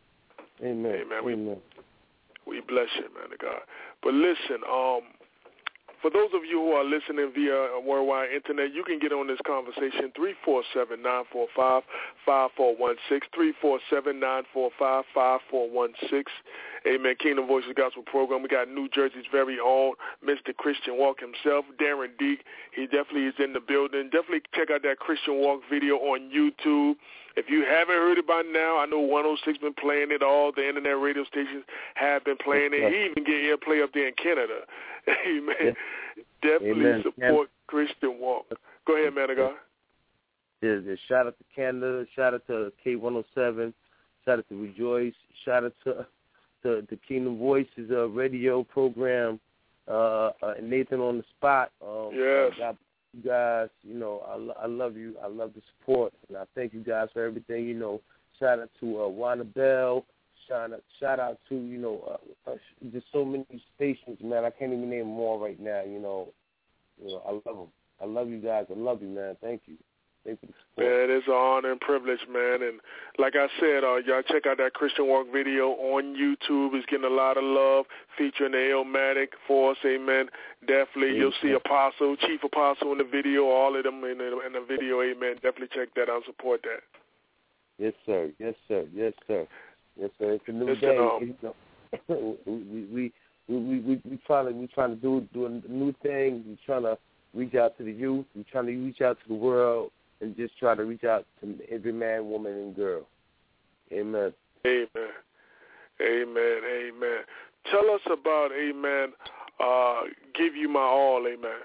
Amen. Amen. We, Amen. we bless you, man of God. But listen, um, for those of you who are listening via worldwide internet, you can get on this conversation, three four seven, nine four five, five four one six, three four seven, nine four five, five four one six. Amen. Kingdom Voices Gospel Program. We got New Jersey's very own Mister Christian Walk himself, Darren Deek. He definitely is in the building. Definitely check out that Christian Walk video on YouTube. If you haven't heard it by now, I know one oh six been playing it. All the internet radio stations have been playing it. He even get airplay up there in Canada. Amen. Yes. Definitely Amen. support Christian Walk. Go ahead, man of God. Yeah, yeah. Shout out to Canada. Shout out to K one oh seven. Shout out to Rejoice. Shout out to the, the Kingdom Voices uh, radio program. Uh, uh, Nathan on the spot. Um, yes. Uh, God, you guys, you know, I, I love you. I love the support, and I thank you guys for everything. You know, shout out to uh, Wanda Bell. Shout out, shout out to, you know, uh, uh, just so many stations, man. I can't even name them all right now. You know, you know, I love them. I love you guys. I love you, man. Thank you. Thank you. Man, it's an honor and privilege, man. And like I said, uh, y'all check out that Christian Walk video on YouTube. It's getting a lot of love, featuring the Illmatic Force, amen. Definitely, amen. You'll see Apostle, Chief Apostle in the video, all of them in the, in the video, amen. Definitely check that out and support that. Yes, sir. Yes, sir. Yes, sir. Yes, sir. It's a new Listen, day. Um, we we we we we we trying to we trying to do do a new thing. We trying to reach out to the youth. We trying to reach out to the world, and just try to reach out to every man, woman, and girl. Amen. Amen. Amen. Amen. Tell us about, amen, uh, Give You My All, amen.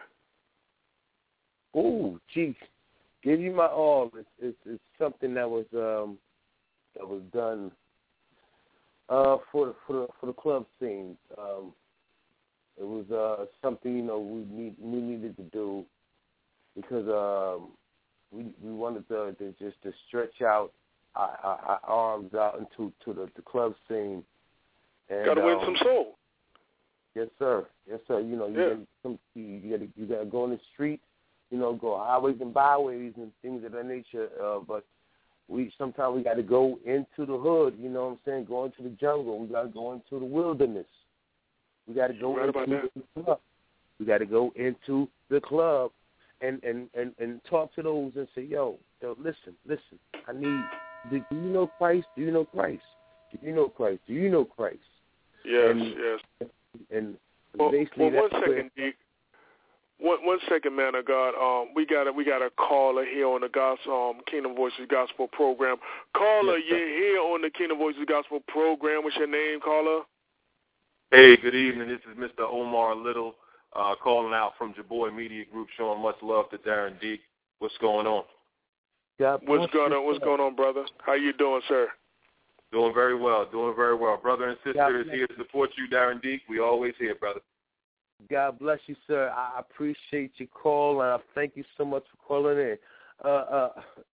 Oh, geez. Give You My All. It's, it's, it's something that was um, that was done uh, for the for the for the club scene. Um, it was uh, something, you know, we need we needed to do because um, we we wanted to, to just to stretch out our, our, our arms out into to the, the club scene. Got to win um, some soul. Yes, sir. Yes, sir. You know, you yeah. got some, you got you got to go in the street you know, go highways and byways and things of that nature. Uh, but we sometimes we got to go into the hood. You know what I'm saying? Go into the jungle. We got to go into the wilderness. We got to go right into the club. We got to go into the club and, and, and, and talk to those and say, yo, yo, listen, listen. I need. Do you know Christ? Do you know Christ? Do you know Christ? Do you know Christ? Yes, and, yes. And well, basically, well, one that's second, Deke. One, one second, man of God. Um, we got a we got a caller here on the Gospel um, Kingdom Voices Gospel Program. Caller, yes, you're here on the Kingdom Voices Gospel Program. What's your name, caller? Hey, good evening. This is Mister Omar Little uh, calling out from Jaboy Media Group, showing much love to Darren Deke. What's going on? God what's going on? What's going on, brother? How you doing, sir? Doing very well. Doing very well. Brother and sister is here to support you, Darren Deke. We always here, brother. God bless you, sir. I appreciate your call, and I thank you so much for calling in. Uh, uh,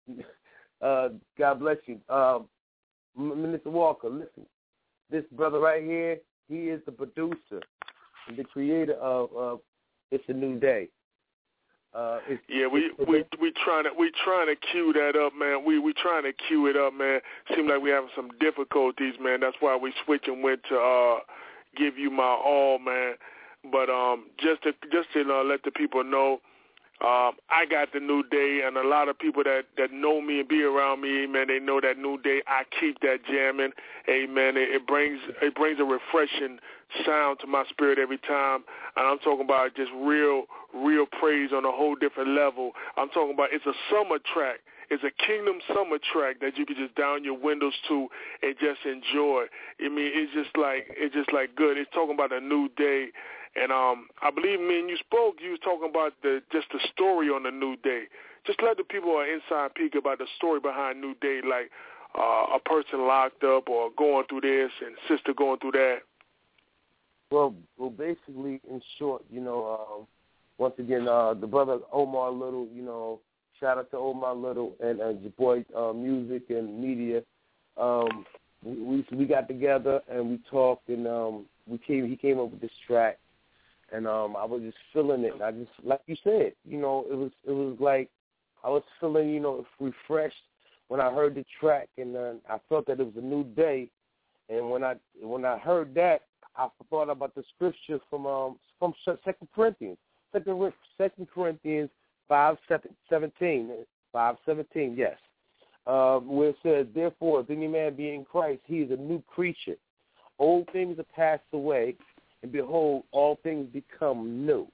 uh, God bless you. Um, Minister Walker, listen. This brother right here, he is the producer, the creator of, of It's a New Day. Uh, it's, yeah, we it's, we we trying to we trying to cue that up, man. We we trying to cue it up, man. Seems like we having some difficulties, man. That's why we switch and went to uh, Give You My All, man. But um, just to just to uh, let the people know, um, I got the New Day, and a lot of people that, that know me and be around me, amen, they know that New Day. I keep that jamming, amen. It, it brings it brings a refreshing sound to my spirit every time, and I'm talking about just real real praise on a whole different level. I'm talking about it's a summer track. It's a Kingdom summer track that you can just down your windows to and just enjoy. I mean, it's just like it's just like good. It's talking about a new day. And um, I believe, me and you spoke, you was talking about the just the story on the New Day. Just let the people an inside peek about the story behind New Day, like uh, a person locked up or going through this and sister going through that. Well, well, basically, in short, you know, um, once again, uh, the brother Omar Little, you know, shout out to Omar Little and uh, Jaboy uh, Music and Media. Um, we we got together and we talked, and um, we came. He came up with this track. And um, I was just feeling it. And I just, like you said, you know, it was it was like I was feeling, you know, refreshed when I heard the track, and uh, I felt that it was a new day. And when I when I heard that, I thought about the scripture from um from Second Corinthians, Second Second Corinthians five seventeen, five seventeen, yes, uh, where it says, "Therefore, if any man be in Christ, he is a new creature. Old things are passed away. And behold, all things become new."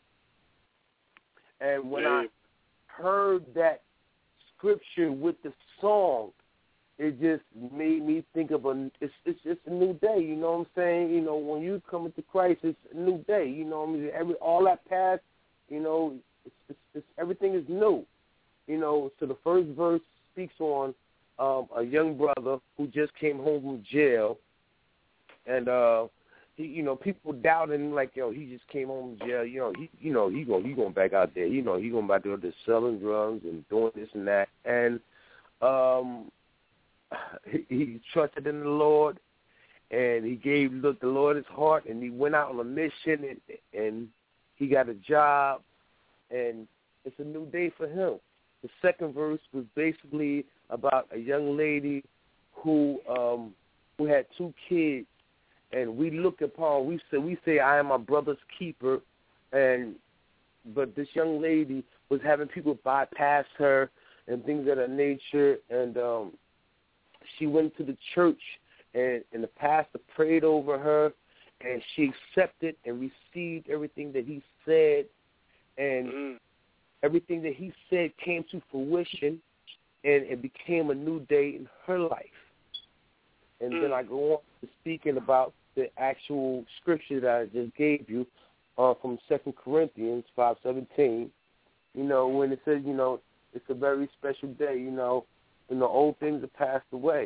And when I heard that scripture with the song, it just made me think of a it's it's just a new day. You know what I'm saying? You know, when you come into Christ, it's a new day. You know what I mean? Every all that past, you know, it's, it's, it's everything is new. You know, so the first verse speaks on um, a young brother who just came home from jail, and uh. He, you know, people doubting like, yo, he just came home from jail. You know, he, you know, he going, he going back out there. You know, he going back there just selling drugs and doing this and that. And um, he, he trusted in the Lord, and he gave look the Lord his heart, and he went out on a mission, and, and he got a job, and it's a new day for him. The second verse was basically about a young lady who um, who had two kids. And we look upon, we say, we say, I am my brother's keeper, and but this young lady was having people bypass her and things of that nature, and um, she went to the church, and, and the pastor prayed over her, and she accepted and received everything that he said, and mm. everything that he said came to fruition, and it became a new day in her life. And mm. then I go on to speaking about the actual scripture that I just gave you uh, from Second Corinthians five seventeen, you know, when it says, you know, it's a very special day, you know, and the old things have passed away.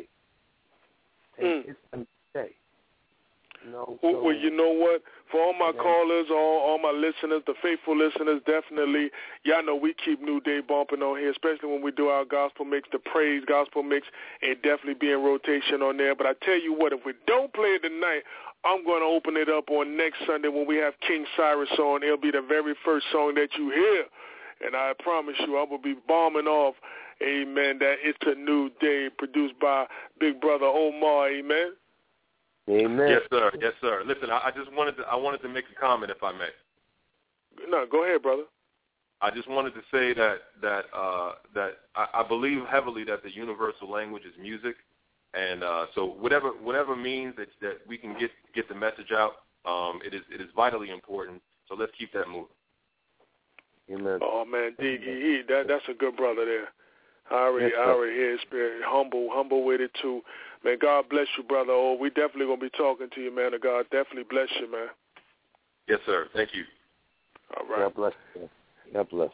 And mm. it's a new day. You know, well, so, well, you know what? For all my yeah. callers, all all my listeners, the faithful listeners, definitely, y'all know we keep New Day bumping on here, especially when we do our gospel mix, the praise gospel mix, and definitely be in rotation on there. But I tell you what, if we don't play it tonight, I'm going to open it up on next Sunday when we have King Cyrus on. It'll be the very first song that you hear. and I promise you I will be bombing off, amen, that It's a New Day produced by Big Brother Omar, amen. Amen. Yes, sir. Yes, sir. Listen, I, I just wanted to I wanted to make a comment, if I may. No, go ahead, brother. I just wanted to say that that uh, that I, I believe heavily that the universal language is music, and uh, so whatever whatever means that that we can get get the message out, um, it is it is vitally important. So let's keep that moving. Amen. Oh man, D, he, that that's a good brother there. I already yes, I already hear his spirit, humble humble with it too. Man, God bless you, brother. Oh, we definitely gonna be talking to you, man. Of God, definitely bless you, man. Yes, sir. Thank you. All right. God bless you. God bless.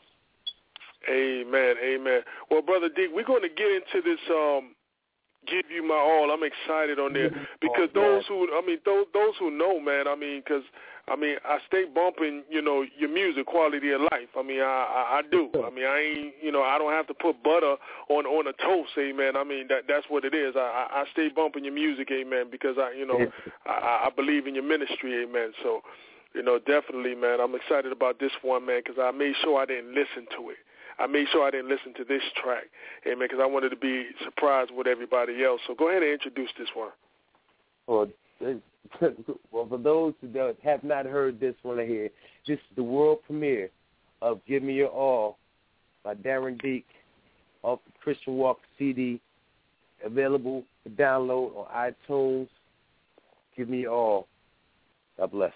Amen, amen. Well, Brother Dick, we're going to get into this um, Give You My All. I'm excited on there because oh, those who, I mean, those, those who know, man, I mean, because, I mean, I stay bumping, you know, your music, quality of life. I mean, I, I, I do. I mean, I ain't, you know, I don't have to put butter on, on a toast, amen. I mean, that that's what it is. I, I stay bumping your music, amen, because, I, you know, I, I believe in your ministry, amen. So, you know, definitely, man, I'm excited about this one, man, because I made sure I didn't listen to it. I made sure I didn't listen to this track, amen, because I wanted to be surprised with everybody else. So go ahead and introduce this one. Well, well, for those who have not heard this one here, this is the world premiere of Give Me Your All by Darren Deek off the Christian Walker C D, available for download on iTunes. Give Me Your All. God bless.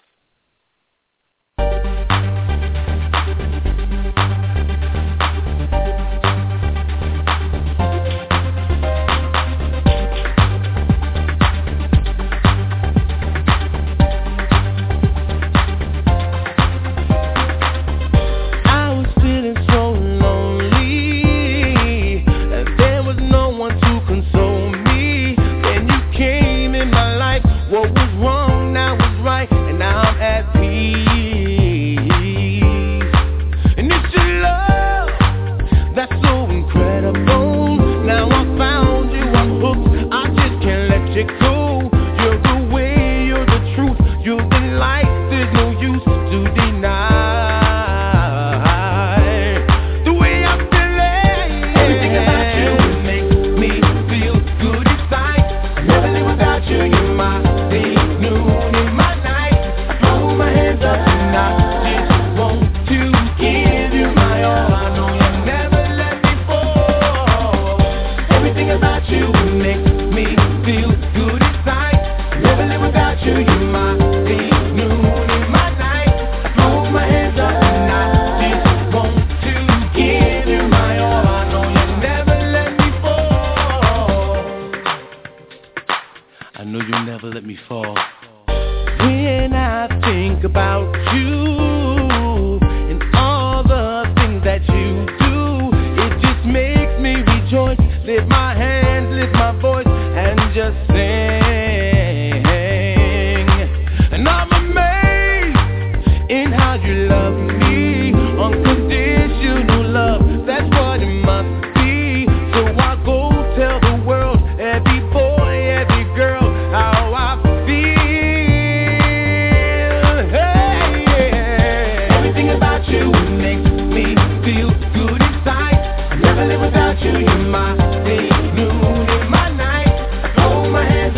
Without you, you're my day, noon in my night. Hold my hands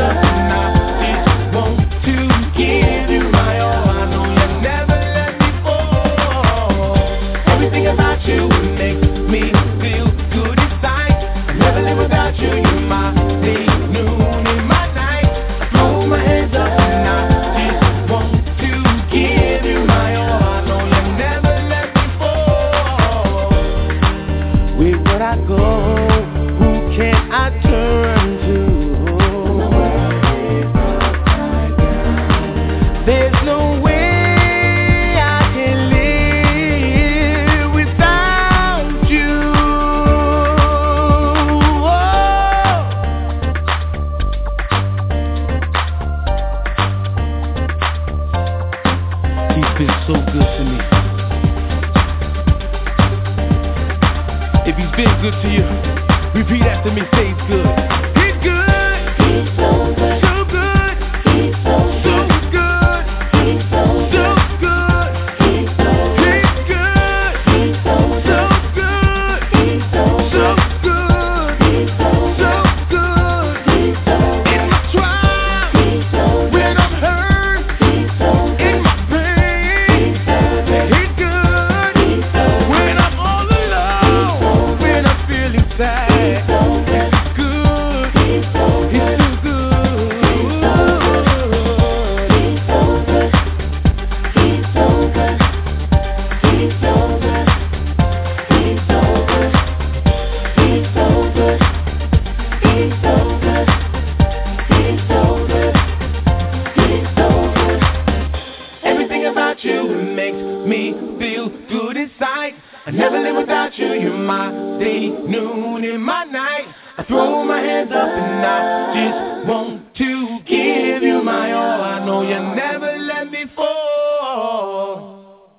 hands up and I just want to give you my all. I know you never let me fall.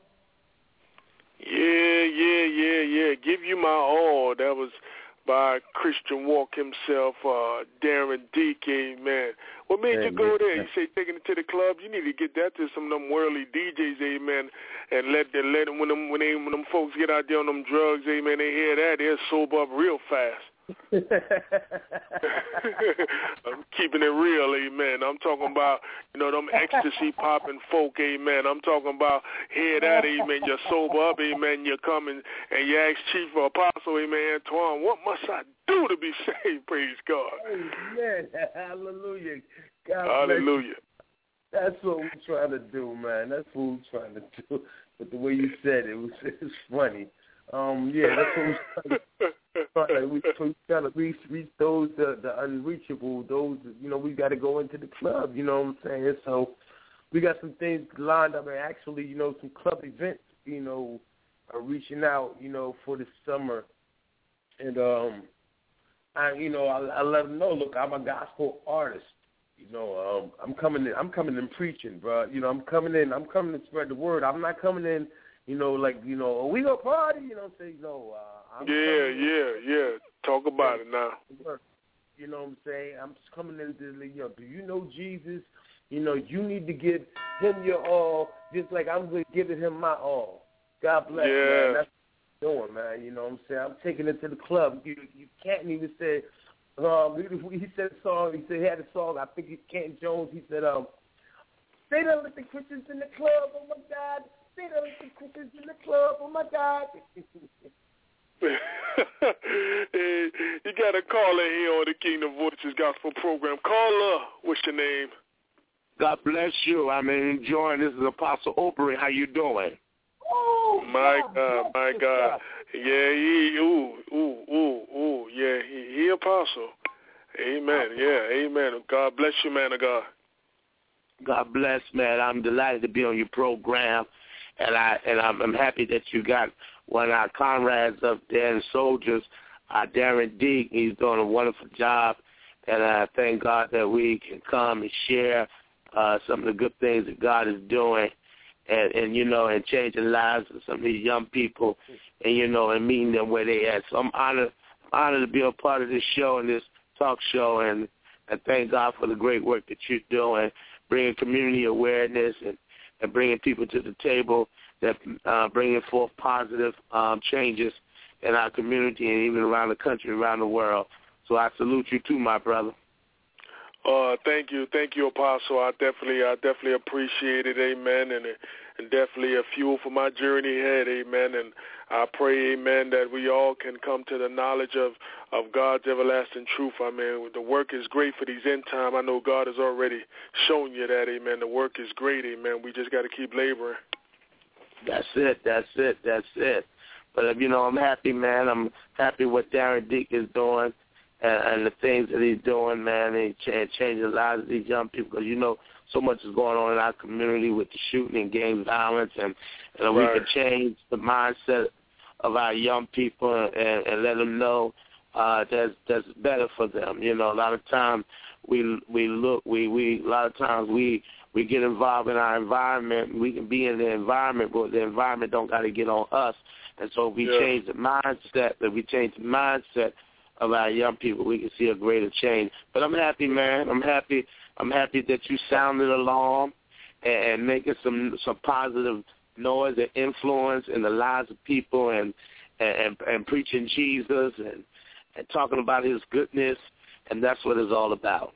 Yeah, yeah, yeah, yeah. Give you my all. That was by Christian Walk himself, uh, Darren Deek, amen. What made you go there? You say taking it to the club. You need to get that to some of them worldly D Js, amen, and let them, let them when them when they when them folks get out there on them drugs, amen. They hear that, they'll sober up real fast. I'm keeping it real, amen. I'm talking about, you know, them ecstasy popping folk, amen. I'm talking about hear that, amen. You sober up, amen. You come and, and you ask Chief or Apostle, amen, Antoine, what must I do to be saved? Praise God. Amen. Hallelujah. God Hallelujah. That's what we're trying to do, man. That's what we're trying to do. But the way you said it was it's funny. Um, yeah, that's what we're trying to do. We got to reach, reach those the, the unreachable. Those, you know, we got to go into the club. You know what I'm saying? So we got some things lined up, and actually, you know, some club events. You know, are reaching out. You know, for the summer, and um, I, you know, I, I let them know. Look, I'm a gospel artist. You know, um, I'm coming in. I'm coming in preaching, bro. You know, I'm coming in. I'm coming to spread the word. I'm not coming in. You know, like, you know, oh, we go party, you know, say, no. Uh, I'm yeah, yeah, yeah. Talk about it now. You know what I'm saying? I'm just coming in to, you know, do you know Jesus? You know, you need to give him your all, just like I'm giving him my all. God bless, yeah. man. That's what I'm doing, man. You know what I'm saying? I'm taking it to the club. You you can't even say, um, he said a song, he said he had a song, I think it's Kent Jones, he said, um, they don't let the Christians in the club, oh my God. They don't let the Christians in the club, oh my God. Hey, you got a caller here on the Kingdom Voices Gospel Program. Caller, what's your name? God bless you. I'm enjoying this. Is Apostle Opry. How you doing? Oh, my God, God my God. Yeah, he, ooh, ooh, ooh, ooh, yeah, he, he apostle. Amen, yeah, amen. God bless you, man of God. God bless, man. I'm delighted to be on your program, and I and I'm, I'm happy that you got one of our comrades up there, and soldiers, uh, Darren Deek. He's doing a wonderful job, and I thank God that we can come and share uh, some of the good things that God is doing, and, and you know, and changing lives of some of these young people, and you know, and meeting them where they at. So I'm honored, honored to be a part of this show and this talk show, and and thank God for the great work that you're doing, bringing community awareness and, and bringing people to the table, that uh, bringing forth positive um, changes in our community and even around the country, around the world. So I salute you too, my brother. Uh, thank you, thank you, Apostle. I definitely, I definitely appreciate it, amen, and and definitely a fuel for my journey ahead, amen. And I pray, amen, that we all can come to the knowledge of, of God's everlasting truth. I mean, the work is great for these end time. I know God has already shown you that, amen. The work is great, amen. We just got to keep laboring. That's it, that's it, that's it. But, you know, I'm happy, man. I'm happy what Darren Deek is doing and, and the things that he's doing, man. And he ch- changing the lives of these young people because, you know, so much is going on in our community with the shooting and gang violence, and, and right. we can change the mindset of our young people and, and let them know uh, that's that's better for them. You know, a lot of times we we look we, we a lot of times we we get involved in our environment. We can be in the environment, but the environment don't got to get on us. And so if we yeah. change the mindset, if we change the mindset of our young people, we can see a greater change. But I'm happy, man. I'm happy. I'm happy that you sounded alarm and, and making some some positive noise and influence in the lives of people, and and, and preaching Jesus and, and talking about his goodness, and that's what it's all about.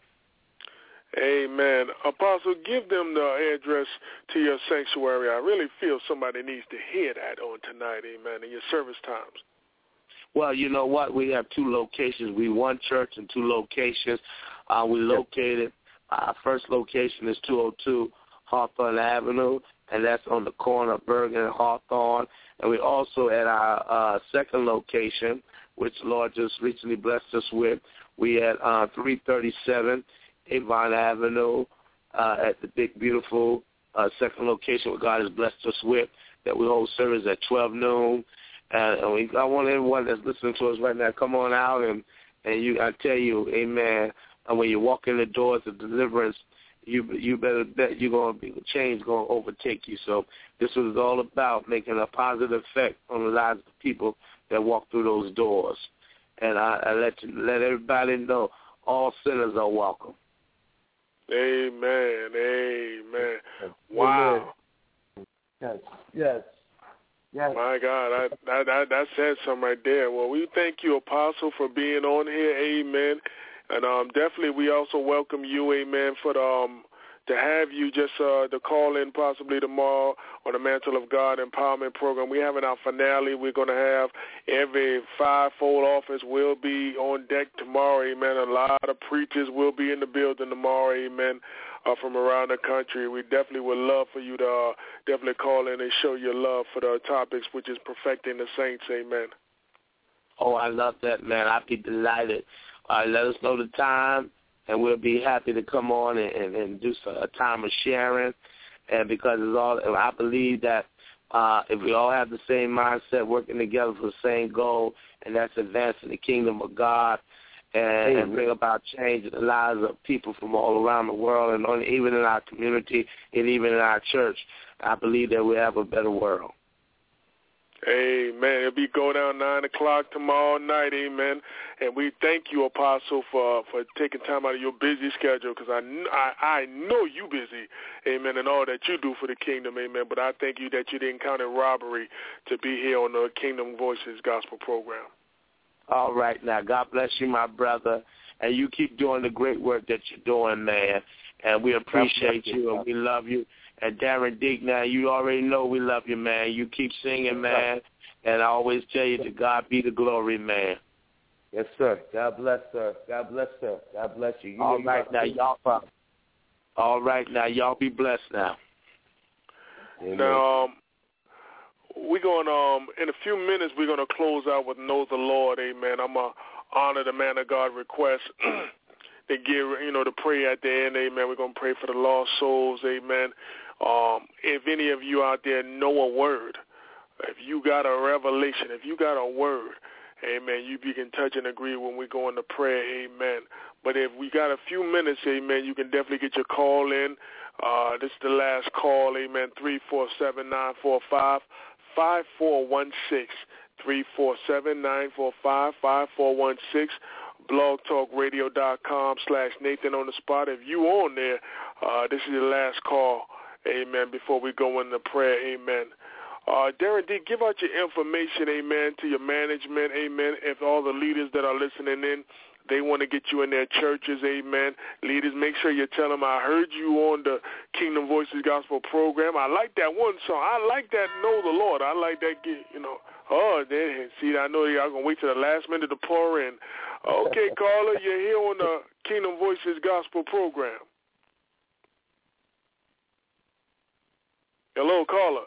Amen. Apostle, give them the address to your sanctuary. I really feel somebody needs to hear that on tonight, amen, in your service times. Well, you know what? We have two locations. We one church and two locations. Uh, we located, our first location is two oh two Hawthorne Avenue, and that's on the corner of Bergen and Hawthorne. And we also at our uh, second location, which the Lord just recently blessed us with, we at uh, three thirty-seven Avon Avenue uh, at the big, beautiful uh, second location where God has blessed us with, that we hold service at twelve noon. Uh, and we, I want everyone that's listening to us right now, come on out and, And you, I tell you, amen, and when you walk in the doors of deliverance, you you better bet you're going to be, change going to overtake you. So this was all about making a positive effect on the lives of people that walk through those doors. And I, I let you, let everybody know all sinners are welcome. Amen. Amen. Wow. Yes. Yes. Yes. My God, I, I, I, that said something right there. Well, we thank you, Apostle, for being on here. Amen. And um, definitely we also welcome you, amen, for the, um, to have you just uh, to call in possibly tomorrow on the Mantle of God Empowerment Program. We're having our finale. We're going to have every five-fold office will be on deck tomorrow, amen. A lot of preachers will be in the building tomorrow, amen, uh, from around the country. We definitely would love for you to uh, definitely call in and show your love for the topics, which is perfecting the saints, amen. Oh, I love that, man. I'd be delighted. Uh, let us know the time, and we'll be happy to come on and, and, and do some, a time of sharing. And because it's all, I believe that uh, if we all have the same mindset, working together for the same goal, and that's advancing the kingdom of God and, and bring about change in the lives of people from all around the world, and on, even in our community and even in our church, I believe that we have a better world. Amen. It'll be go down nine o'clock tomorrow night. Amen. And we thank you, Apostle, for for taking time out of your busy schedule, because I, I I know you busy. Amen. And all that you do for the kingdom. Amen. But I thank you that you didn't count it robbery to be here on the Kingdom Voices Gospel Program. All right, now God bless you, my brother, and you keep doing the great work that you're doing, man. And we appreciate you, and we love you. And Darren Dick, now you already know we love you, man. You keep singing, man. And I always tell you, to God be the glory, man. Yes, sir. God bless, sir. God bless, sir. God bless you. you all right, now y'all. All right, now y'all be blessed now. Amen. Now, um, we're going um in a few minutes we're going to close out with "Know the Lord." Amen. I'm gonna honor the man of God request. They give, you know, to pray at the end, amen. We're going to pray for the lost souls, amen. Um, if any of you out there know a word, if you got a revelation, if you got a word, amen, you, you can touch and agree when we go into prayer, amen. But if we got a few minutes, amen, you can definitely get your call in. Uh, this is the last call, amen, three four seven, nine four five, five four one six, three four seven, nine four five, five four one six. blogtalkradio.com slash Nathan on the spot. If you on there, uh, this is the last call, amen, before we go into prayer, amen. Uh, Darren D, give out your information, amen, to your management, amen. If all the leaders that are listening in, they want to get you in their churches, amen. Leaders, make sure you tell them I heard you on the Kingdom Voices Gospel Program. I like that one song. I like that Know the Lord. I like that, you know. Oh, then, see, I know y'all going to wait till the last minute to pour in. Okay, caller, you're here on the Kingdom Voices Gospel Program. Hello, caller.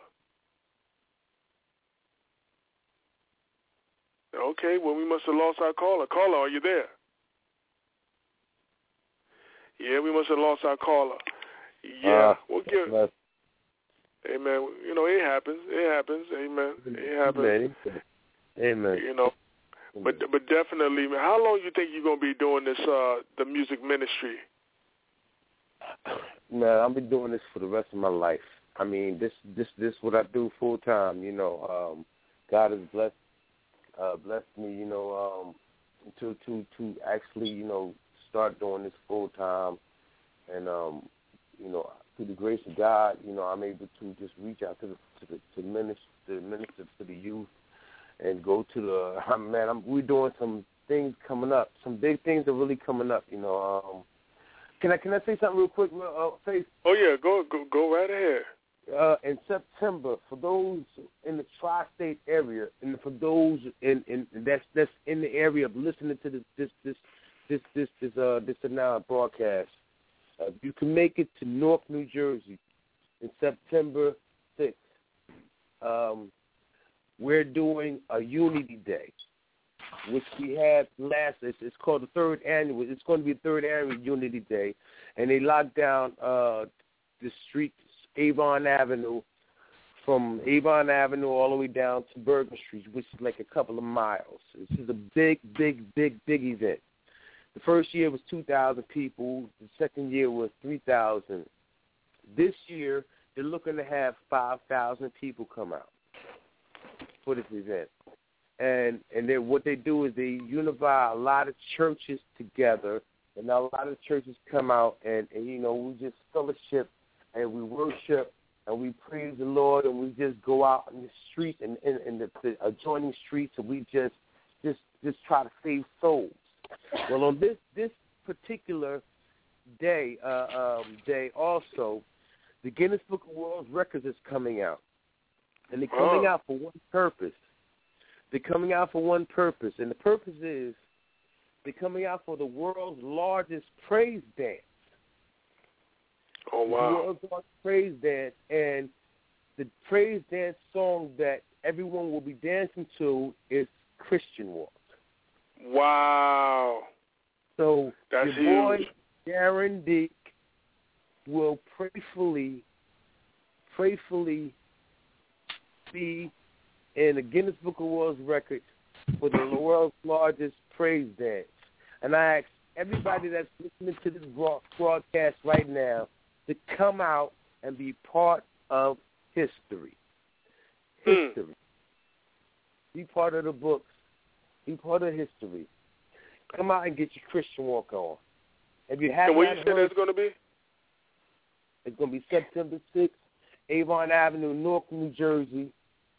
Okay, well, we must have lost our caller. Caller, are you there? Yeah, we must have lost our caller. Yeah, uh, we'll give it. Amen. You know, it happens. It happens. Amen. It happens. Amen. Amen. You know, but but definitely, man. How long you think you're gonna be doing this, uh, the music ministry? Man, I'll be doing this for the rest of my life. I mean, this this this what I do full time. You know, um, God has blessed uh, blessed me. You know, um, to to to actually, you know, start doing this full time, and um, you know, through the grace of God, you know, I'm able to just reach out to the to the to minister to minister to the youth, and go to the man. I'm we're doing some things coming up, some big things are really coming up. You know, um, can I can I say something real quick, uh, Faith? Oh yeah, go go go right ahead. Uh, in September, for those in the tri-state area, and for those in, in that's that's in the area of listening to this this this this this this uh this now broadcast, uh, you can make it to Newark, New Jersey, in September sixth. Um, we're doing a Unity Day, which we had last. It's, it's called the third annual. It's going to be the third annual Unity Day, and they locked down uh, the street, Avon Avenue, from Avon Avenue all the way down to Bergen Street, which is like a couple of miles. This is a big, big, big, big event. The first year was two thousand people. The second year was three thousand. This year, they're looking to have five thousand people come out for this event. And and then what they do is they unify a lot of churches together, and a lot of churches come out, and, and you know, we just fellowship, and we worship, and we praise the Lord, and we just go out in the streets and in, in the, the adjoining streets, and we just just just try to save souls. Well, on this this particular day, uh, um, day also, the Guinness Book of World Records is coming out, and they're coming oh. out for one purpose. They're coming out for one purpose, and the purpose is they're coming out for the world's largest praise dance. Oh, wow. The world's largest praise dance, and the praise dance song that everyone will be dancing to is Christian Walk. Wow. So That's your huge. boy, Darren Deek, will prayfully, prayfully be in the Guinness Book of World Records for the world's largest praise dance. And I ask everybody that's listening to this broadcast right now to come out and be part of history. History. Hmm. Be part of the books. Be part of history. Come out and get your Christian Walk on. If you have and where you said that's going to be? It's going to be September sixth, Avon Avenue, Newark, New Jersey.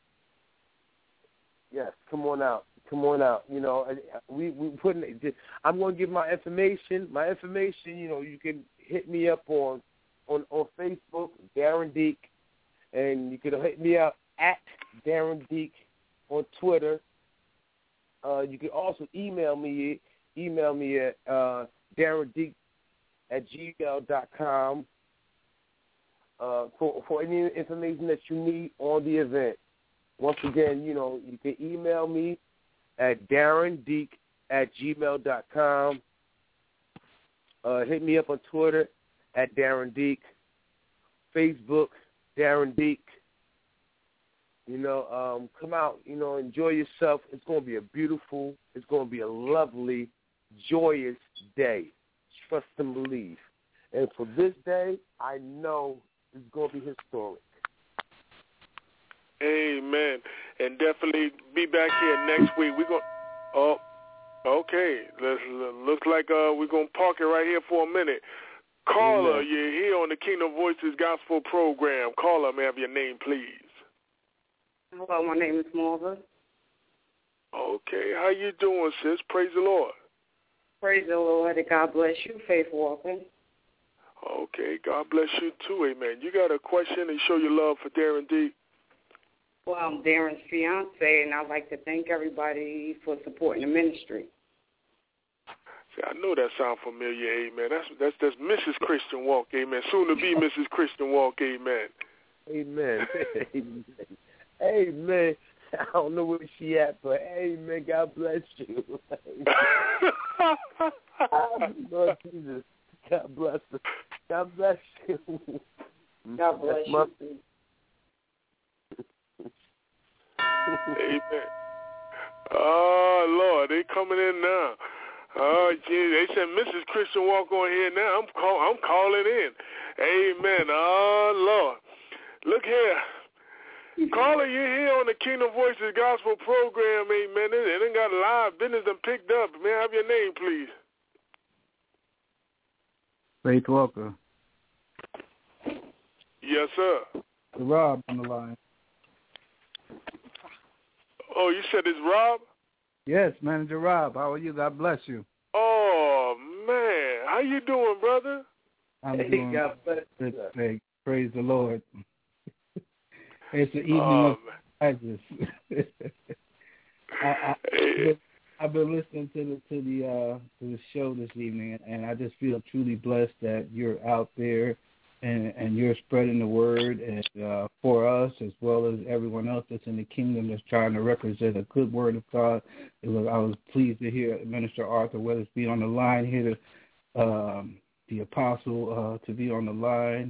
Yes, come on out. Come on out. You know, we we putting. I'm going to give my information. My information. You know, you can hit me up on on on Facebook, Darren Deek, and you can hit me up at Darren Deek on Twitter. Uh, you can also email me. Email me at uh, Darren Deek at gmail dot com uh, for for any information that you need on the event. Once again, you know, you can email me at Darren Deek at gmail dot com. Uh, hit me up on Twitter at Darren Deek. Facebook, Darren Deek. You know, um, come out, you know, enjoy yourself. It's going to be a beautiful, it's going to be a lovely, joyous day. Trust and believe. And for this day, I know it's going to be historic. Amen. And definitely be back here next week. We're going oh, okay. Let's, looks like uh, we're going to park it right here for a minute. Caller, Amen. You're here on the Kingdom Voices Gospel Program. Caller, may I have your name, please? Hello, my name is Marva. Okay, how you doing, sis? Praise the Lord. Praise the Lord, and God bless you, Faith Walker. Okay, God bless you too, amen. You got a question and show your love for Darren D? Well, I'm Darren's fiance, and I'd like to thank everybody for supporting the ministry. See, I know that sounds familiar, amen. That's that's that's Missus Christian Walk, amen. Soon to be Missus Christian Walk, amen. Amen. Amen. Amen. I don't know where she at, but amen. God bless you. Lord Jesus. God bless her. God bless you. God bless That's you. My... Amen. Oh, Lord, they coming in now. Oh, gee, they said Missus Christian Walk on here now. I'm call, I'm calling in. Amen. Oh, Lord. Look here. Caller, you're here on the Kingdom Voices Gospel Program, amen. They done got live business and picked up. May I have your name, please? Faith Walker. Yes, sir. Rob on the line. Oh, you said it's Rob? Yes, Manager Rob. How are you? God bless you. Oh, man. How you doing, brother? I'm hey, doing God bless good. you. Hey, praise the Lord. It's the evening oh, of crisis. I, I, hey. I've been listening to the to the uh, to the show this evening, and I just feel truly blessed that you're out there and, and you're spreading the word and uh, for us as well as everyone else that's in the kingdom that's trying to represent a good word of God. It was, I was pleased to hear Minister Arthur Weathersby on the line here, to, um, the apostle uh, to be on the line.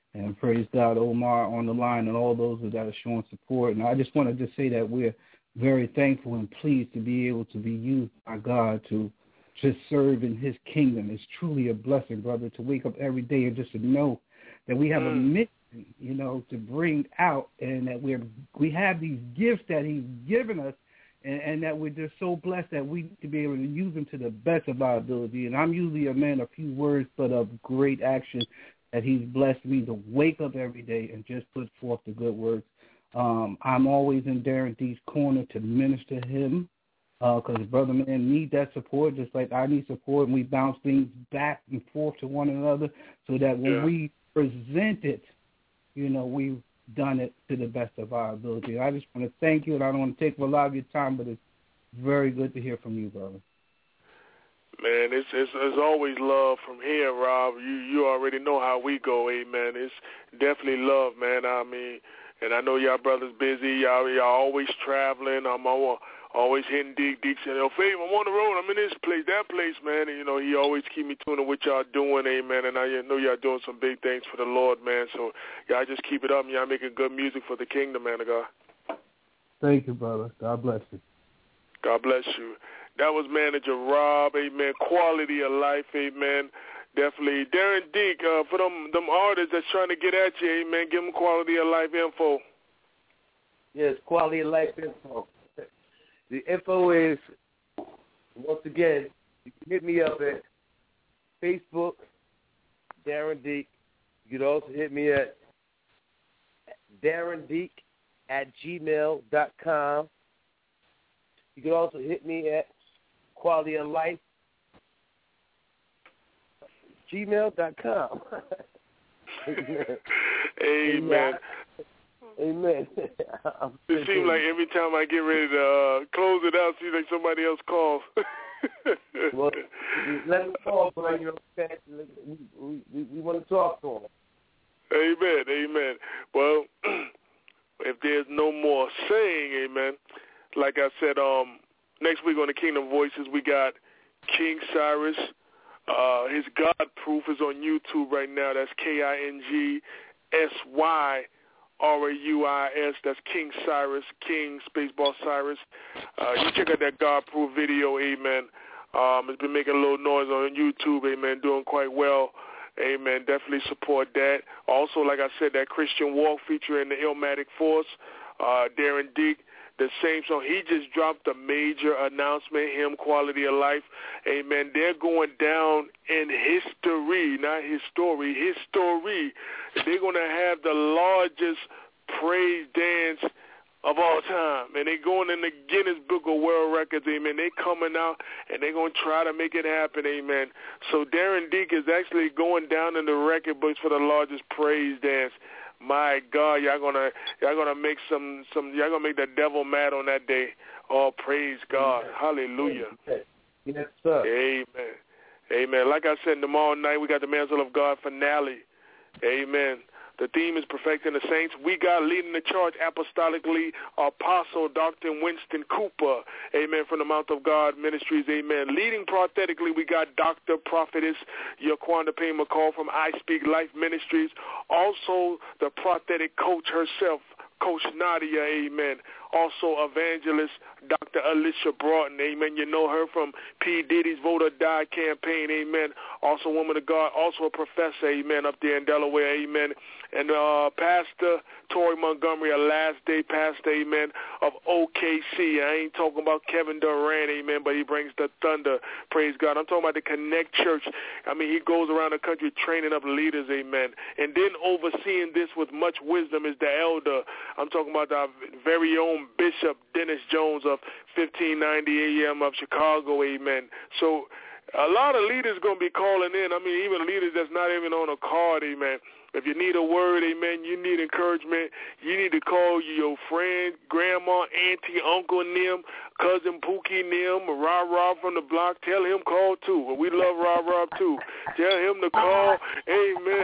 And praise God, Omar on the line and all those that are showing support. And I just want to just say that we're very thankful and pleased to be able to be used by God to just serve in his kingdom. It's truly a blessing, brother, to wake up every day and just to know that we have mm. a mission, you know, to bring out, and that we're, we have these gifts that he's given us, and, and that we're just so blessed that we to be able to use them to the best of our ability. And I'm usually a man of few words, but of great action, that he's blessed me to wake up every day and just put forth the good works. Um, I'm always in Darren D's corner to minister him, because uh, brother man need that support just like I need support, and we bounce things back and forth to one another so that when yeah. we present it, you know, we've done it to the best of our ability. I just want to thank you, and I don't want to take a lot of your time, but it's very good to hear from you, brother. Man, it's, it's it's always love from here, Rob. You you already know how we go, amen. It's definitely love, man. I mean, and I know y'all brothers busy. Y'all y'all always traveling. I'm all, always hitting Deke. Deke saying, "Oh, Faith, I'm on the road. I'm in this place, that place, man." And you know, he always keep me tuned to what y'all doing, amen. And I know y'all doing some big things for the Lord, man. So y'all just keep it up. Y'all making good music for the kingdom, man of God. Thank you, brother. God bless you. God bless you. That was Manager Rob, amen. Quality of life, amen. Definitely. Darren Deke, uh, for them them artists that's trying to get at you, amen, give them quality of life info. Yes, quality of life info. The info is, once again, you can hit me up at Facebook, Darren Deke. You can also hit me at Darren Deke at gmail dot com. You can also hit me at Quality of Life, gmail dot com. Amen. Amen. Amen. It seems like every time I get ready to uh, close it out, it seems like somebody else calls. Well, let them call, but you know, we, we, we, we want to talk to them. Amen. Amen. Well, if there's no more saying, amen, like I said, um, next week on the Kingdom Voices, we got King Cyrus. Uh, his God Proof is on YouTube right now. That's K I N G S Y R A U I S. That's King Cyrus, King Spaceball Cyrus. Uh, you check out that God Proof video, amen. Um, it's been making a little noise on YouTube, amen, doing quite well. Amen. Definitely support that. Also, like I said, that Christian Walk featuring the Illmatic Force, uh, Darren Deke. The same song. He just dropped a major announcement, him, Quality of Life. Amen. They're going down in history, not his story, history. They're going to have the largest praise dance of all time. And they're going in the Guinness Book of World Records, amen. They're coming out, and they're going to try to make it happen, amen. So Darren Deke is actually going down in the record books for the largest praise dance. My God, y'all gonna y'all gonna make some some y'all gonna make the devil mad on that day. Oh, praise God, hallelujah. Yes, sir. Amen, amen. Like I said, tomorrow night we got the Mantle of God finale. Amen. The theme is Perfecting the Saints. We got leading the charge apostolically, Apostle Doctor Winston Cooper, amen, from the Mount of God Ministries, amen. Leading prophetically, we got Doctor Prophetess Yaquanda Payne McCall from I Speak Life Ministries. Also, the prophetic coach herself, Coach Nadia, amen. Also, evangelist Doctor Alicia Broughton, amen. You know her from P. Diddy's Vote or Die campaign, amen. Also, woman of God, also a professor, amen, up there in Delaware, amen. And uh, Pastor Tori Montgomery, a last day pastor, amen, of O K C. I ain't talking about Kevin Durant, amen, but he brings the thunder, praise God. I'm talking about the Connect Church. I mean, he goes around the country training up leaders, amen. And then overseeing this with much wisdom is the elder. I'm talking about our very own Bishop Dennis Jones of fifteen ninety A M of Chicago, amen. So a lot of leaders going to be calling in. I mean, even leaders that's not even on a card, amen. If you need a word, amen, you need encouragement, you need to call your friend, grandma, auntie, uncle, them, cousin Pookie, them, Rob Rob from the block. Tell him call too. We love Rob Rob too. Tell him to call, amen,